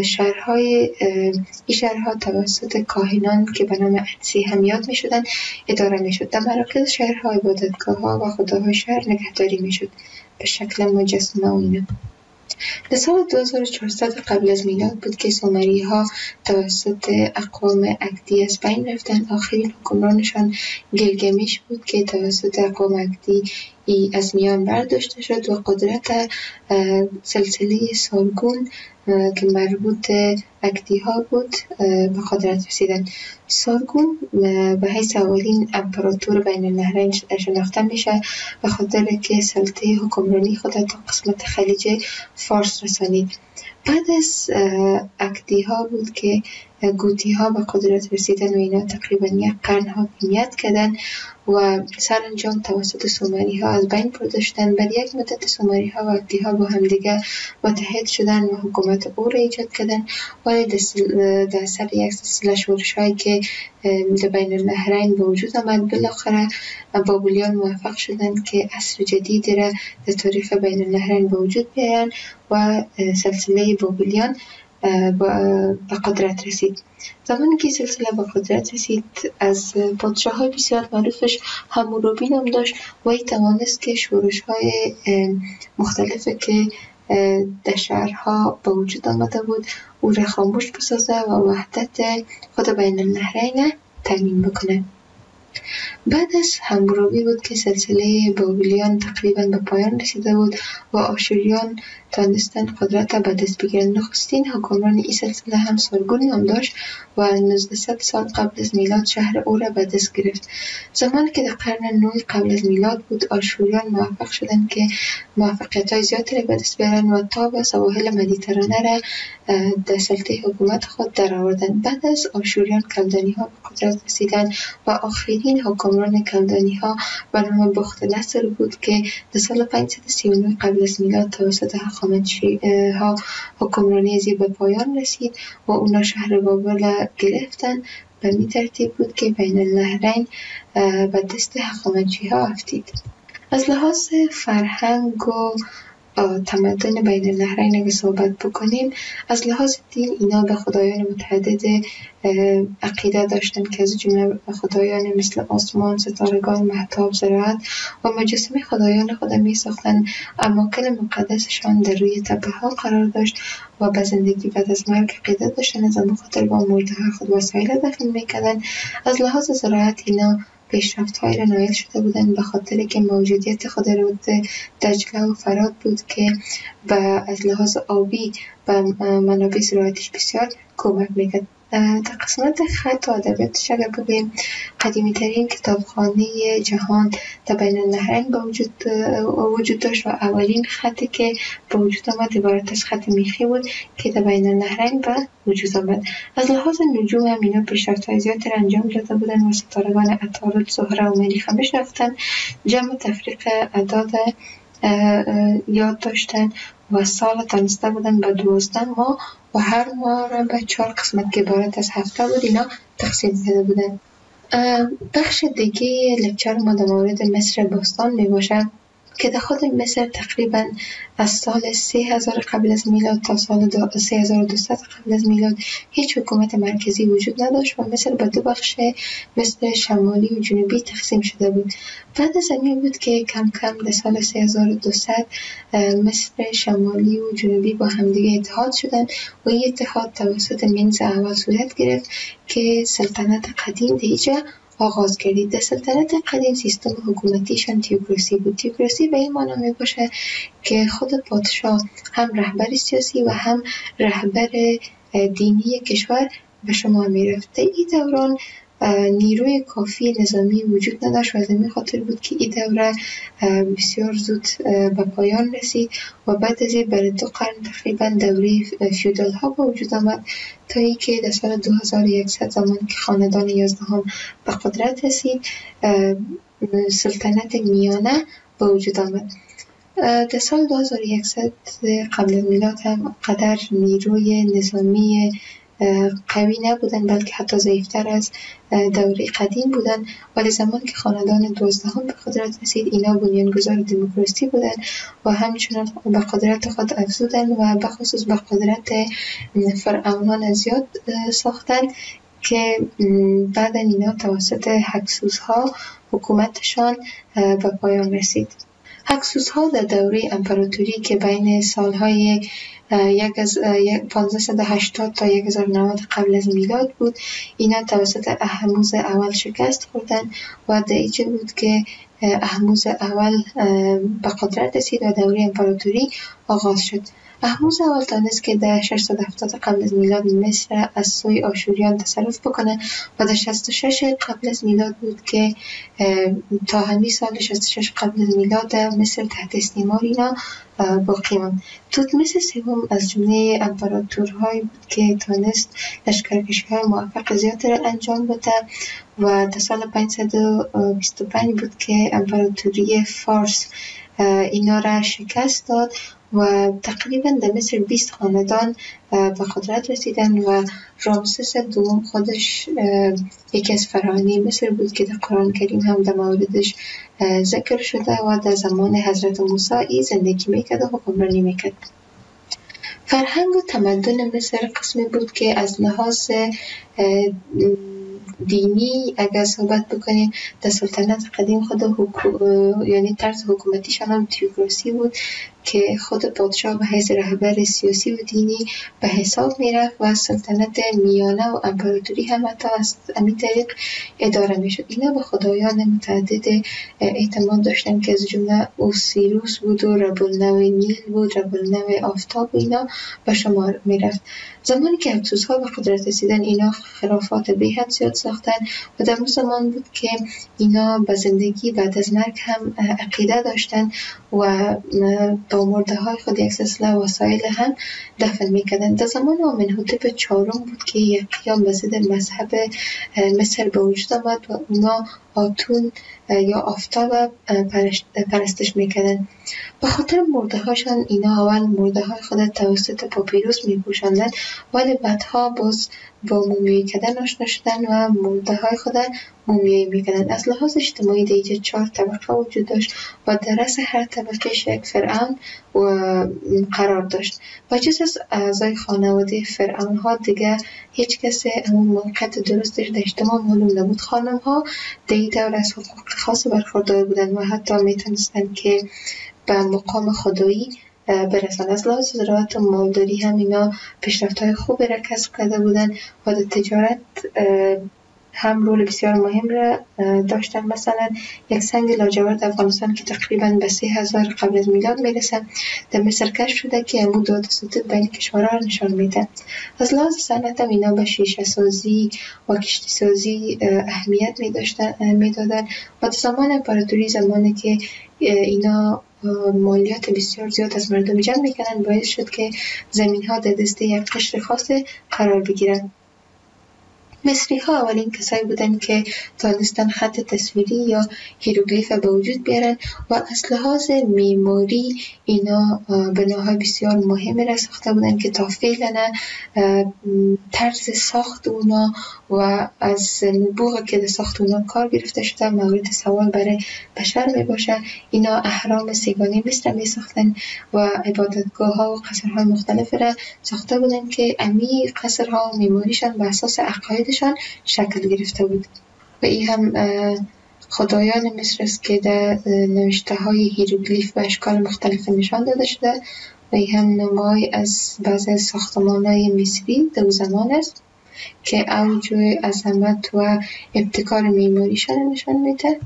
[SPEAKER 23] شهرها توسط کاهنان که به نام اتسی هم یاد می شدن اداره می شد. در مراکز شهرها عبادتگاه ها و خداهای شهر نگهداری می شد به شکل مجسمه و اینا. در سال 2400 قبل از میلاد بود که سومری ها توسط اقوام اکدی از بین رفتن. آخرین حکمرانشان گلگمش بود که توسط اقوام اکدی از میان برداشته شد و قدرت سلسله سارگون که مربوط اکدی ها بود به قدرت رسیدن. سارگون به حیث اولین امپراتور بین النهرین شناخته میشه به خاطر که سلطه حکمرانی خود تا قسمت خلیج فارس رسانید. بعد از اکدی ها بود که گوتی ها به قدرت رسیدن و اینا تقریبا یک قرن حاکمیت کردن و سرانجام توسط سومری ها از بین برده شدن. بعد یک مدت سومری ها و اکدی ها با هم دیگه متحد شدن و حکومت او را ایجاد کردن، ولی در سر یک سلسله شورش هایی که در بین النهرین به وجود آمد بالاخره بابلیان موفق شدن که عصر جدیدی را در تاریخ بین النهرین به وجود بیارن و سلسله بابلیان به قدرت رسید. زمانی که سلسله به قدرت رسید از پادشاه های بسیار معروفش حمورابی نام داشت و ای توانست که شورش های مختلفه که در شهرها به وجود آمده بود او را خاموش بسازه و وحدت خود بین النهرین تامین بکنه. بعد از حمورابی بود که سلسله بابلیان تقریبا به پایان رسیده بود و آشوریان تانستن قدرت به دست بگیرن. نخستین حکمران این سلسله هم سارگون نام داشت و 1900 سال قبل از میلاد شهر او را به دست گرفت. زمانی که در قرن 9 قبل از میلاد بود آشوریان موفق شدند که موفقیت‌های زیادی را به دست بیارن و تا به سواحل مدیترانه را در سلطه حکومت خود درآوردند. بعد از آشوریان کلدانی‌ها به قدرت رسیدند و آخرین حکمران کلدانی‌ها به نام بخت‌نصر بود که در سال 539 قبل از میلاد توسط هخامنشی‌ها حکمرانی از به پایان رسید و اونا شهر بابل گرفتن. به این ترتیب بود که بین النهرین به دست هخامنشی‌ها افتید. از لحاظ فرهنگ و تمدن بین النهرین اگه صحبت بکنیم، از لحاظ دین اینا به خدایان متعدد عقیده داشتن که از جمله خدایان مثل آسمان، ستارگان، مهتاب، زراعت و مجسمه خدایان خود می ساختن. اماکن مقدسشان در روی تپه ها قرار داشت و به زندگی بعد از مرگ عقیده داشتن، از خاطر با مرده خود وسایل دفن میکردن. از لحاظ زراعت اینا پیشرفت های را نایل شده بودند به خاطر که موجودیت خود رود دجله و فرات بود که از لحاظ آبی و منابع زراعتیش بسیار کمک میکرد. در قسمت خط و ادبیاتش اگر بگوییم، قدیمی ترین کتابخانه جهان در بین النهرین به وجود داشت و اولین خطی که به وجود آمد عبارت از خط میخی بود که در بین النهرین به وجود آمد. از لحاظ نجوم هم اینا پیشرفت‌های زیادی را انجام داده بودن و ستارگان عطارد، زهره و مریخ هم رفتن. جمع تفریق اعداد یاد داشتن و سال تانسته بودن به 12 ماه و هر ماه را به 4 قسمت که عبارت از هفته بود اینا تقسیم کرده بودن. بخش دیگه لکچر ما در مورد مصر باستان می باشد که در خود مصر تقریبا از سال 3000 قبل از میلاد تا سال 3200 قبل از میلاد هیچ حکومت مرکزی وجود نداشت و مصر به دو بخش مصر شمالی و جنوبی تقسیم شده بود. بعد از این بود که کم کم در سال 3200 مصر شمالی و جنوبی با همدیگه اتحاد شدند و این اتحاد توسط منز اول صورت گرفت که سلطنت قدیم دیجا آغاز کردید. در سلطنت قدیم سیستم حکومتیشان تیوکراسی بود. تیوکراسی به این معنی می باشه که خود پادشاه هم رهبر سیاسی و هم رهبر دینی کشور به شما می رفت. این دوران نیروی کافی نظامی وجود نداشت و از این خاطر بود که این دوره بسیار زود به پایان رسید و بعد از این برای 2 قرن تقریبا دوره فیودال ها به وجود آمد تا ای که در سال 2100 زمان که خاندان 11 به قدرت رسید سلطنت میانه به وجود آمد. در سال 2100 قبل از میلاد هم قدر نیروی نظامی قوی نبودن بلکه حتی ضعیفتر از دوره قدیم بودن، ولی زمان که خاندان 12 به قدرت رسید اینا بنیانگذار دموکراسی بودن و همچنان به قدرت خود افزودن و به خصوص به قدرت فرعونان زیاد ساختن که بعد اینا توسط هکسوس‌ها حکومتشان به پایان رسید. هکسوس‌ها در دوره امپراتوری که بین سالهای 1580 تا 1090 قبل از میلاد بود اینا توسط احموز اول شکست خوردن و در اینجا بود که احموز اول به قدرت رسید و دوره امپراتوری آغاز شد. احموز اول تانست که در 670 قبل از میلاد مصر از سوی آشوریان تصرف بکنه و در 66 قبل از میلاد بود که تا همین سال 66 قبل از میلاد مصر تحت استعمار اینا باقی ماند. توتمس سوم از جمله امپراتورهایی بود که تانست لشکرکشی‌های موفق زیاد را انجام بده و در سال 525 بود که امپراتوری فارس اینا را شکست داد و تقریبا در مصر 20 خاندان به قدرت رسیدن و رامسس دوم خودش یکی از فراعنه مصر بود که در قرآن کریم هم در موردش ذکر شده و در زمان حضرت موسی زندگی میکرد و حکمرانی میکرد. فرهنگ و تمدن مصر قسمی بود که از لحاظ دینی اگر صحبت بکنیم در سلطنت قدیم خود یعنی طرز حکومتیشان هم تیوکراسی بود که خود پادشاه به حیث رهبر سیاسی و دینی به حساب میرفت و سلطنت میانه و امپراتوری هم حتی از همین طریق اداره میشد. اینا به خدایان متعدد اعتماد داشتن که از جمله اوسیروس بود و رب النوع نیل بود، رب النوع آفتاب و اینا به شمار میرفت. زمانی که هکسوس‌ها به قدرت رسیدن اینا خرافات بی‌حد زیاد ساختن و در اون زمان بود که اینا به زندگی بعد از مرگ هم عقیده داشتن و با مرده های خود یک سلسله وسایل هم دفن میکردن. در زمان آمنحوتپ 4 بود که یک قیام به ضد مذهب مصر به وجود آمد و اونا آتون یا آفتاب پرستش میکردن. به خاطر مرده هاشان اینا اول مرده های خود توسط پاپیروس میپوشاندن ولی بعدها باز با مومیایی کردن آشنا شدن و مرده های خود مومیایی میکردن. از لحاظ اجتماعی دیگه 4 طبقه وجود داشت و در رأس هر طبقه یک فرعون قرار داشت و جز از اعضای خانواده فرعون ها دیگه هیچ کسی همون موقعیت درستش در اجتماع معلوم نبود. خانم ها در دور از حقوق خاص برخوردار بودن و حتی میتونستن که به مقام خدایی برسن. از لحاظ زراعت و مالداری هم اینا پیشرفت‌های خوبی را کسب کرده بودن و در تجارت هم رول بسیار مهم را داشتن. مثلا یک سنگ لاجورد افغانستان که تقریبا به 3000 قبل از میلاد میرسه در مصر کشف شده که همون داد ستود بین کشورها نشان میده. از لحاظ صنعت هم اینا به شیشه سازی و کشتی سازی اهمیت میدادن و در زمان امپراتوری زمانی که اینا مالیات بسیار زیاد از مردم جمع میکنن باعث شد که زمین ها در دست یک قشر خاص قرار بگیرن. مصری ها اولین کسایی بودن که تانستن خط تصویری یا هیروگلیف به وجود بیارن و از لحاظ معماری اینا بناهای بسیار مهمی را ساخته بودن که تا فعلا طرز ساخت اونا و از نبوغ که در ساختمان کار گرفته شده مورد سوال برای بشر می باشه. اینا اهرام سیگانی مصر می ساختن و عبادتگاه ها و قصرهای مختلف را ساخته بودن که امی قصرها و معماریشان به اساس عقایدشان شکل گرفته بود. و این هم خدایان مصر است که در نوشته های هیروگلیف و اشکال مختلف نشان داده شده و این هم نمای از بعضی از ساختمان های مصری در زمان است که اوج عظمت و ابتکار معماریشان نشان میده.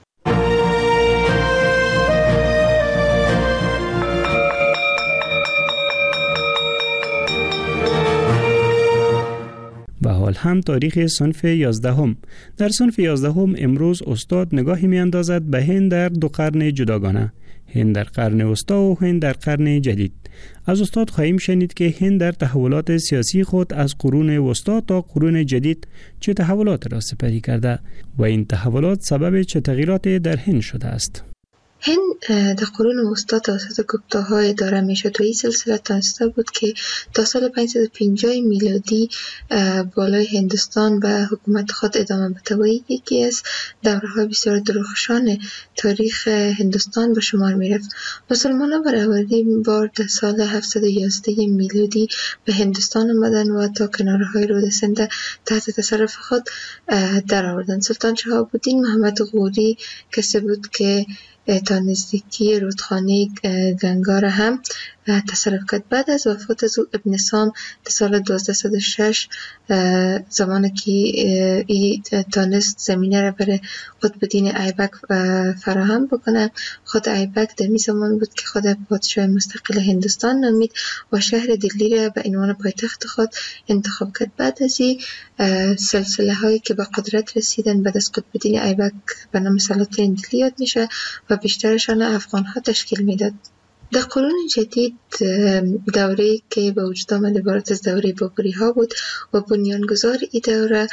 [SPEAKER 22] و حال هم تاریخ صنف 11. در صنف 11 امروز استاد نگاهی می اندازد به هند در دو قرن جداگانه، هند در قرن وسطی و هند در قرن جدید. از استاد خواهیم شنید که هند در تحولات سیاسی خود از قرون وسطی تا قرون جدید چه تحولات را سپری کرده و این تحولات سبب چه تغییرات در هند شده است.
[SPEAKER 23] هند در قرون وسطی توسط گپتاها اداره میشد و این سلسله تانسته بود که تا سال 550 میلادی بالای هندوستان به حکومت خود ادامه بده و یکی از دوره‌های بسیار درخشان تاریخ هندوستان به شمار میرفت. مسلمانان برای اولین بار در سال 711 میلادی به هندوستان آمدند و تا کنارهای رود سند تحت تصرف خود درآوردند. سلطان شهاب‌الدین محمد غوری کسی بود که تا نزدیکی رودخانه گنگا را هم تصرف کرد. بعد از وفات از ابن سام در سال 1206 زمانی که ای تانست زمینه را برای قطب‌الدین ایبک فراهم بکنه، خود ایبک در می زمان بود که خود پادشاه مستقل هندوستان نامید و شهر دلی را به عنوان پایتخت خود انتخاب کرد. بعد از این سلسله هایی که به قدرت رسیدن بعد از قطب‌الدین ایبک به نام سلاطین دلی یاد میشه و بیشترشان افغان ها تشکیل میداد. در قرون جدید دوره‌ای که به وجود آمد عبارت از دوره بابری ها بود و بنیانگذار این دوره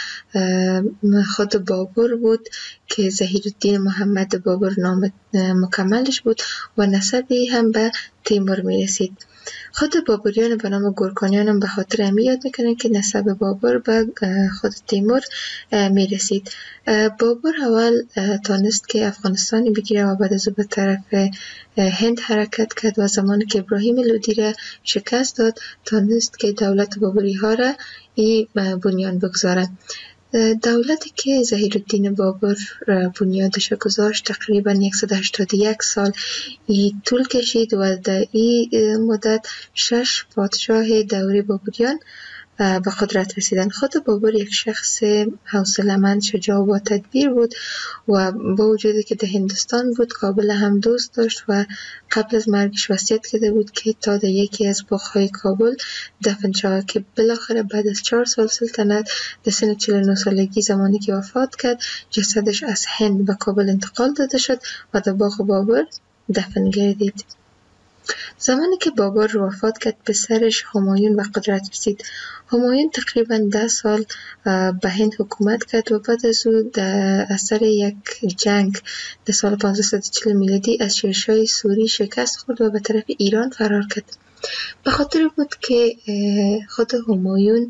[SPEAKER 23] خود بابر بود که ظهیرالدین محمد بابر نام مکملش بود و نسبی هم به تیمور می رسید. خود بابریان به نام گورکانیان هم به خاطر امی یاد میکنن که نسب بابر به خود تیمور میرسید. بابر اول تانست که افغانستانی بگیره و بعد از او به طرف هند حرکت کرد و زمانی که ابراهیم لودی را شکست داد تانست که دولت بابری ها را بنیان بگذاره. دولتی که ظهیرالدین بابر بنیادش گذاشت تقریبا 181 سال طول کشید و در این مدت 6 پادشاه دوره بابریان به قدرت رسیدن. خود بابر یک شخص حوصله‌مند، شجاع و با تدبیر بود و با وجودی که در هندوستان بود کابل هم دوست داشت و قبل از مرگش وصیت کرده بود که تا در یکی از باغ‌های کابل دفن شود که بالاخره بعد از 4 سال سلطنت در سن 49 سالگی زمانی که وفات کرد جسدش از هند به کابل انتقال داده شد و در باغ بابر دفن گردید. زمانی که بابر وفات کرد پسرش همایون به قدرت رسید. همایون تقریبا 10 سال به هند حکومت کرد و بعد از او در اثر یک جنگ در سال 540 میلادی از شیرشاه سوری شکست خورد و به طرف ایران فرار کرد. به خاطر بود که خود همایون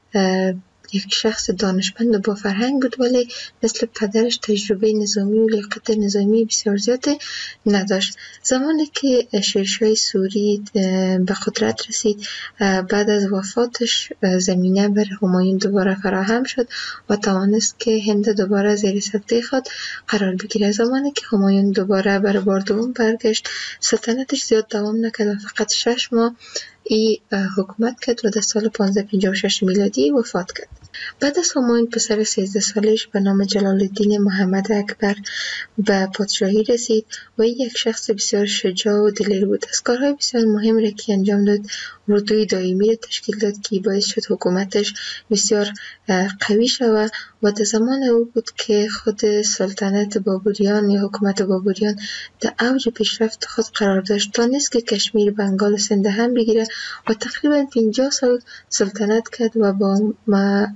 [SPEAKER 23] یک شخص دانشمند و با فرهنگ بود ولی مثل پدرش تجربه نظامی و لیاقت نظامی بسیار زیاد نداشت. زمانی که شیرشاه سوری به قدرت رسید بعد از وفاتش زمینه بر همایون دوباره فراهم شد و توانست که هند دوباره زیر سلطه خود قرار بگیره. زمانی که همایون دوباره برای بار دوم برگشت سلطنتش زیاد دوام نکرد و فقط 6 ماه حکومت کرد و در سال 1556 میلادی وفات کرد. بعد از همایون پسر 13 سالش به نام جلال الدین محمد اکبر به پادشاهی رسید و یک شخص بسیار شجاع و دلیر بود. از کارهای بسیار مهم را که انجام داد اردوی دائمی را تشکیل داد که باعث شد حکومتش بسیار قوی شود و در زمان او بود که خود سلطنت بابریان یا حکومت بابریان در اوج پیشرفت خود قرار داشت تا نیست که کشمیر، بنگال و سند هم بگیره و تقریبا 50 سال سلطنت کرد و با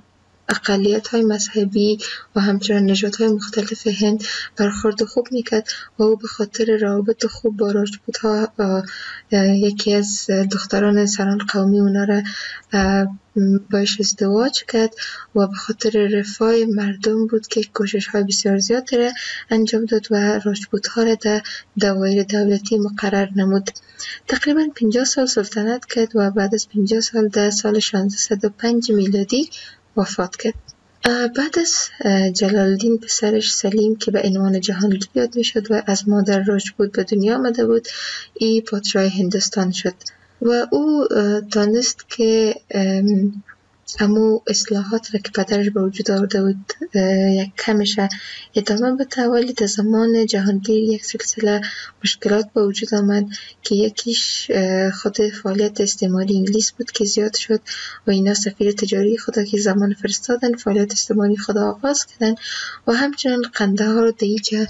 [SPEAKER 23] اقلیت های مذهبی و همچنین نژاد های مختلف هند برخورد خوب میکرد و او به خاطر روابط خوب با راجپوت ها یکی از دختران سران قومی اونا را باش ازدواج کرد و به خاطر رفاه مردم بود که کوشش های بسیار زیاد را انجام داد و راجپوت ها را در دوایر دولتی مقرر نمود. تقریبا 50 سال سلطنت کرد و بعد از 50 سال در سال 1605 میلادی وفات کرد. بعد از جلال الدین پسرش سلیم که به عنوان جهانگیر یاد می شد و از مادر راجپوت به دنیا آمده بود، ای پادشاه هندوستان شد و او دانست که امو اصلاحات را که پدرش به وجود آورده بود یک کمش ادامه بده، ولی در زمان جهانگیر یک سلسله مشکلات به وجود آمد که یکیش خود فعالیت استعماری انگلیس بود که زیاد شد و اینا سفیر تجاری خدا که زمان فرستادن فعالیت استعماری خدا آغاز کردن و همچنان قندهار رو دیجا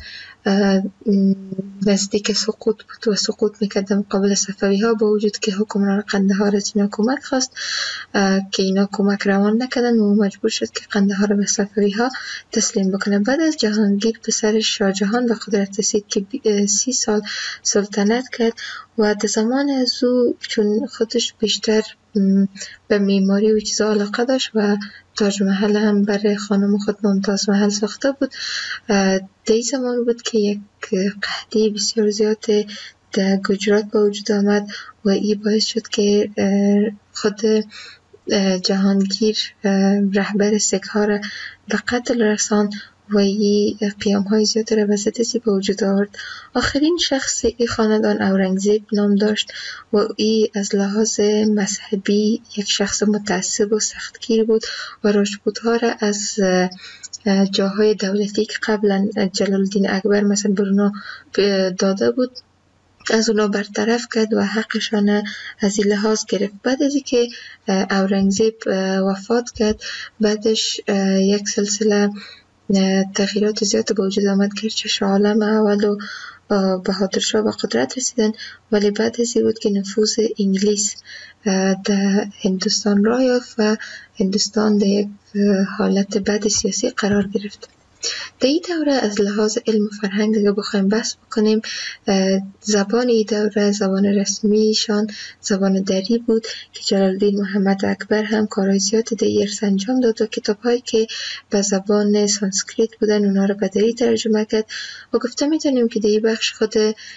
[SPEAKER 23] نزدیک سقوط بود و سقوط میکرد مقابل صفوی ها، با وجود که حکمران قندهار از اینا کمک خواست که اینا کمک روان نکردن و مجبور شد که قندهار به صفوی ها تسلیم بکنه. بعد از جهانگیر پسر شاه جهان به قدرت رسید که 30 سال سلطنت کرد و در زمان از او چون خودش بیشتر به معماری و چیزا علاقه داشت و تاج محل هم برای خانم خود ممتاز محل ساخته بود، در زمان بود که یک قحطی بسیار زیاد در گجرات به وجود آمد و این باعث شد که خود جهانگیر رهبر سیک ها را به قتل رساند و این قیام های زیاد را وسط به وجود آورد. آخرین شخص این خاندان اورنگزیب نام داشت و این از لحاظ مذهبی یک شخص متعصب و سختگیر بود و راجپوت ها را از جاهای دولتی که قبلا جلال الدین اکبر مثلا برونا داده بود از اونا برطرف کرد و حقشان از این لحاظ گرفت. بعد از اینکه اورنگزیب وفات کرد، بعدش یک سلسله تغییرات زیاد به وجود آمد که شاه عالم اول و بهادر شاه به قدرت رسیدن، ولی بعد از این بود که نفوذ انگلیس در هندوستان راه یافت و هندوستان در یک حالت بد سیاسی قرار گرفت. در این دوره از لحاظ علم و فرهنگ اگه بخوایم بحث بکنیم، زبان این دوره زبان رسمیشان زبان دری بود که جلال الدین محمد اکبر هم کارهای زیاد در ارث انجام داد و کتاب‌هایی که به زبان سانسکریت بودن اونا رو به دری ترجمه کرد و گفته میتونیم که در این بخش خود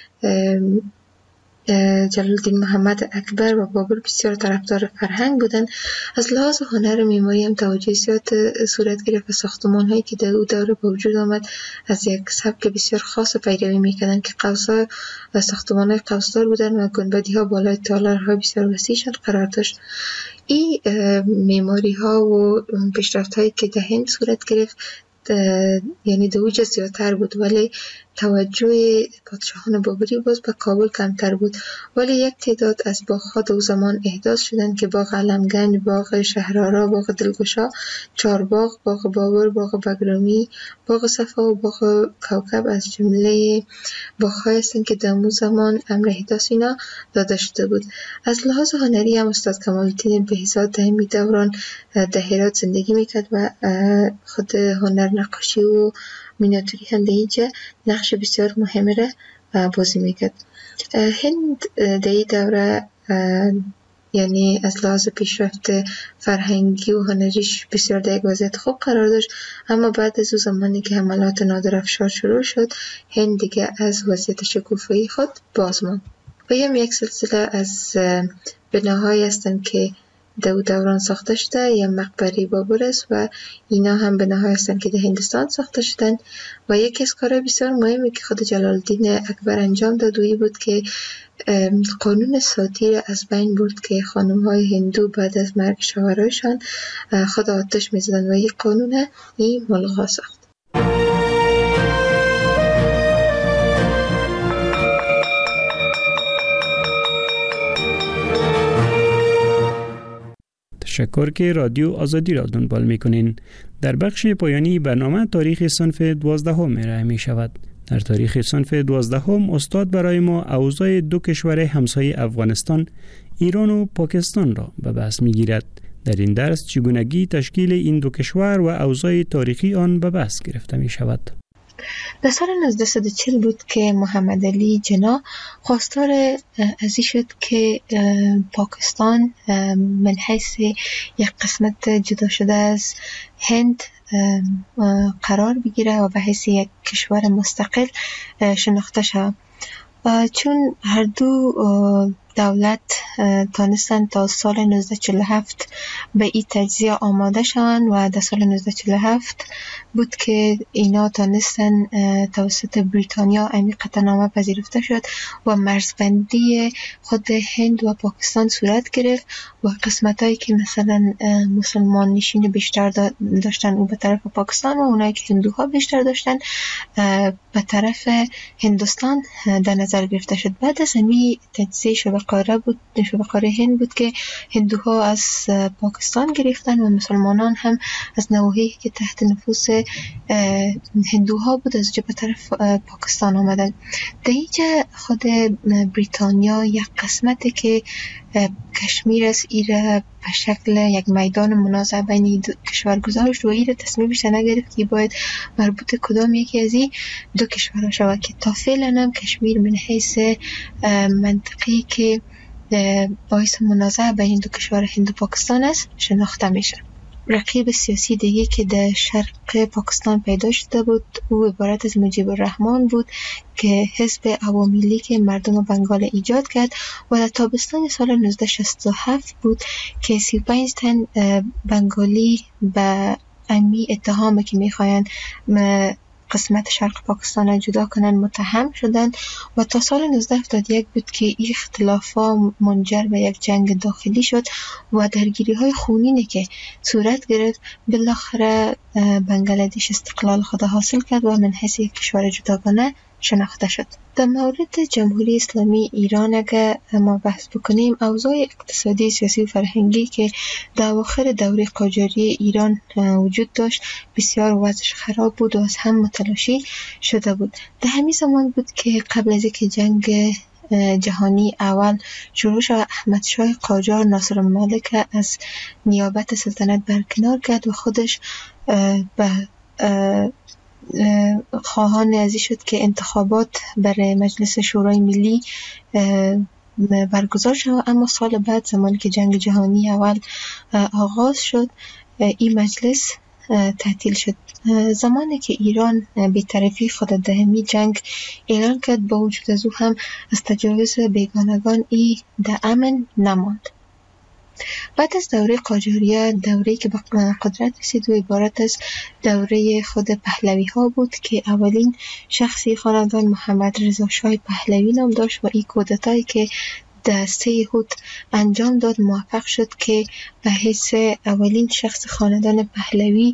[SPEAKER 23] جلال الدین محمد اکبر و بابر بسیار طرفدار فرهنگ بودن. از لحاظ هنر معماری هم توجه زیاد صورت گرفت و ساختمان هایی که در او دوره به وجود آمد از یک سبک بسیار خاص پیروی میکردن که قوس‌ها و ساختمان های قوسدار بودن و گنبدی ها بالای تالارهای بسیار وسیعشان قرار داشت. این معماری ها و پیشرفت هایی که در هند صورت گرفت یعنی در اوج زیادتر بود، ولی توجه پادشاهان بابری باز به کابل کمتر بود، ولی یک تعداد از باغ‌ها در زمان احداث شدند که باغ علمگنج، باغ شهرآرا، باغ دلگشا، چارباغ، باغ بابر، باغ بگرامی، باغ صفا و باغ کوکب از جمله باغ‌هایی هستند که در اون زمان امر احداث اینا داده شده بود. از لحاظ هنری هم استاد کمال الدین بهزاد در همین دوران در هرات زندگی میکرد و خود هنر نقاشی و مینیاتوری هم در اینجا نقش بسیار مهمه را بازی میکرد. هند در این دوره یعنی از لحاظ پیشرفت فرهنگی و هنریش بسیار در یک وضعیت خوب قرار داشت، اما بعد از اون زمانی که حملات نادرافشار شروع شد، هند دیگه از وضعیت شکوفایی خود باز ماند. و یک سلسله از بناهایی هستند که در دوران ساخته شده، یا مقبره بابر است و اینا هم بناهایی هستند که در هندوستان ساخته شدن. و یکی از کارهای بسیار مهمی که خود جلال الدین اکبر انجام داد و این بود که قانون ساتی را از بین برد که خانم‌های هندو بعد از مرگ شوهرایشان خود آتش می‌زدند و این قانون این ملغا ساخت.
[SPEAKER 22] تشکر که رادیو آزادی را دنبال می‌کنین. در بخش پایانی برنامه تاریخ صنف 12 ارائه می شود. در تاریخ صنف 12 استاد برای ما اوضاع دو کشور همسایه افغانستان، ایران و پاکستان را به بحث می‌گیرد. در این درس چگونگی تشکیل این دو کشور و اوضاع تاریخی آن به بحث گرفته می شود.
[SPEAKER 23] در سال 1940 بود که محمد علی جنا خواستار ازی شد که پاکستان من حیث یک قسمت جدا شده از هند قرار بگیره و به حیث یک کشور مستقل شناخته شود. چون هر دو دولت تانستن تا سال 1947 به این تجزیه آماده شوند و در سال 1947 بود که اینا تانستن توسط بریتانیا این قطعنامه پذیرفته شد و مرزبندی خود هند و پاکستان صورت گرفت و قسمتایی که مثلا مسلمان نشین بیشتر داشتن او به طرف پاکستان و اونایی که هندوها بیشتر داشتن به طرف هندوستان در نظر گرفته شد. بعد از همین تجزیه شبه‌قاره هند بود که هندوها از پاکستان گرفتن و مسلمانان هم از نواحی که تحت نفوذ هندوها بود از به طرف پاکستان آمدن. در اینجا خود بریتانیا یک قسمتی که کشمیر از ایره به شکل یک میدان منازعه بین دو کشور گذاشت و ایره تصمیمش نگرفت که باید مربوط کدام یکی از این دو کشورها شود که تا فعلا هم کشمیر من حیث منطقی که باعث منازعه بین دو کشور هند و پاکستان است شناخته میشه. رقیب سیاسی دیگه که در شرق پاکستان پیدا شده بود او عبارت از مجیب الرحمن بود که حزب عوامی لیگ مردم بنگال ایجاد کرد و در تابستان سال 1967 بود که 35 تن بنگالی به امی اتهام که میخواین قسمت شرق پاکستان را جدا کنن متهم شدند و تا سال 1971 بود که این اختلافا منجر به یک جنگ داخلی شد و درگیری های خونینی که صورت گرفت بالاخره بنگلادش استقلال خود حاصل کرد و من حیث یک کشور جداگانه شناخته شد. در مورد جمهوری اسلامی ایران اگر ما بحث بکنیم اوضاع اقتصادی، سیاسی و فرهنگی که در اواخر دوره قاجاری ایران وجود داشت بسیار وضعش خراب بود و از هم متلاشی شده بود. در همین زمان بود که قبل از اینکه جنگ جهانی اول شروع شد احمد شاه قاجار ناصرالملک از نیابت سلطنت برکنار کرد و خودش به خواهان ازی شد که انتخابات برای مجلس شورای ملی برگزار شد. اما سال بعد زمانی که جنگ جهانی اول آغاز شد این مجلس تعطیل شد. زمانی که ایران بی‌طرفی خود در همین جنگ اعلان کرد با وجود از او هم از تجاوز بیگانگان ای در امن نماند. بعد از دوره قاجاریه دوره‌ای که به قدرت رسید و عبارت از دوره خود پهلوی ها بود که اولین شخصی خاندان محمد رضا شاه پهلوی نام داشت و این کودتایی که در 3 یهود انجام داد موفق شد که به حیث اولین شخص خاندان پهلوی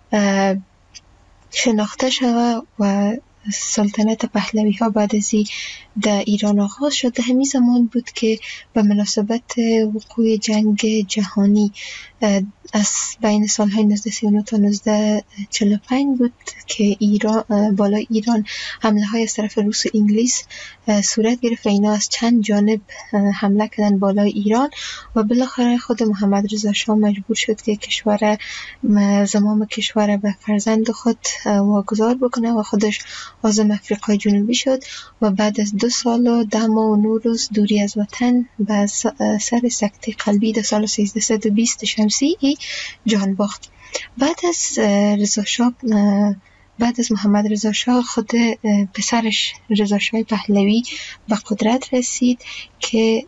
[SPEAKER 23] شناخته شود و سلطنت پهلوی ها بعد از در ایران آغاز شد. در همین زمان بود که به مناسبت وقوع جنگ جهانی از بین سالهای 1939 تا 1945 بود که ایران بالای ایران حمله های از طرف روس و انگلیس صورت گرفت و اینا از چند جانب حمله کردن بالای ایران و بالاخره خود محمد رضا شاه مجبور شد که زمام کشور به فرزند خود واگذار بکنه و خودش عازم افریقای جنوبی شد و بعد از 2 سال و 10 ماه و 9 روز دوری از وطن به سر سکته قلبی در سال 1320 شمسی جان باخت. بعد از محمد رضا شاه خود پسرش رضا شاه پهلوی به قدرت رسید که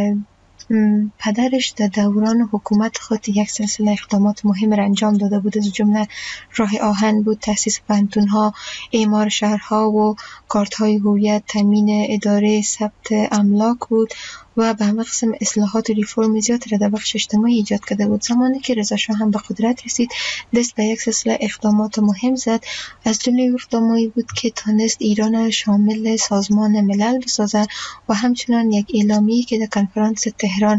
[SPEAKER 23] پدرش در دوران حکومت خود یک سلسله اقدامات مهم را انجام داده بود. از جمله راه آهن بود، تأسیس پانتون‌ها، اعمار شهرها و کارت‌های هویت، تامین اداره ثبت املاک بود و به همه قسم اصلاحات و ریفرم زیاد را در بخش اجتماعی ایجاد کرده بود. زمانی که رضا شاه هم به قدرت رسید دست به یک سلسله اقدامات مهم زد. از جمله اقداماتی بود که تانست ایران شامل سازمان ملل بسازد و همچنان یک اعلامیه که در کنفرانس تهران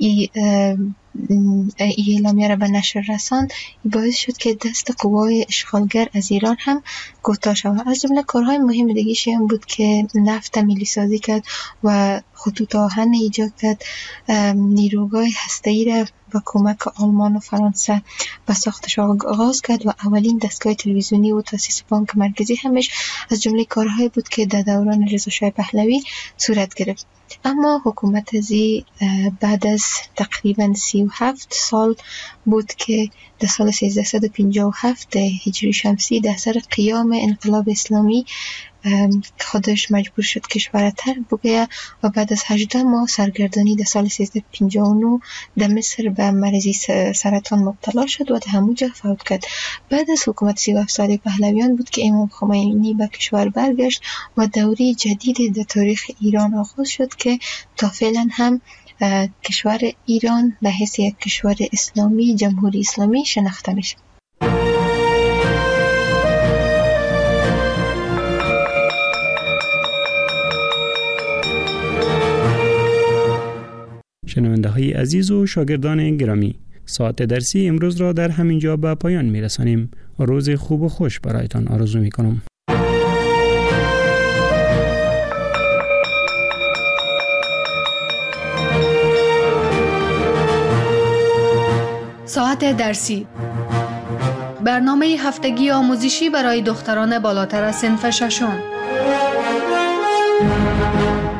[SPEAKER 23] اعلامیه را به نشر رساند باعث شد که دست قوای اشغالگر از ایران هم کوتاه شود. از جمله کارهای مهم دیگه‌ش هم بود که نفت ملی سازی کرد و خطوط آهن ایجاد کرد، نیروگاه هسته‌ای را با کمک آلمان و فرانسه به ساختش آغاز کرد و اولین دستگاه تلویزیونی و تأسیس بانک مرکزی همش از جمله کارهایی بود که در دوران رضا شاه پهلوی صورت گرفت. اما حکومت زی بعد از تقریبا 37 سال بود که در سال 1357 هجری شمسی در سر قیام انقلاب اسلامی خودش مجبور شد کشور ترک بگوید و بعد از 18 ماه سرگردانی در سال 1359 در مصر به مرضی سرطان مبتلا شد و در همونجا فوت کرد. بعد از حکومت 37 ساله پهلویان بود که امام خمینی به کشور برگشت و دوره جدید در تاریخ ایران آغاز شد که تا فعلا هم کشور ایران به حیث یک کشور اسلامی جمهوری اسلامی شناخته میشه.
[SPEAKER 22] شنونده های عزیز و شاگردان گرامی، ساعت درسی امروز را در همین جا به پایان می رسانیم. روز خوب و خوش برایتان آرزو می کنم.
[SPEAKER 5] ساعت درسی، برنامه هفتگی آموزشی برای دختران بالاتر از صنف ششم.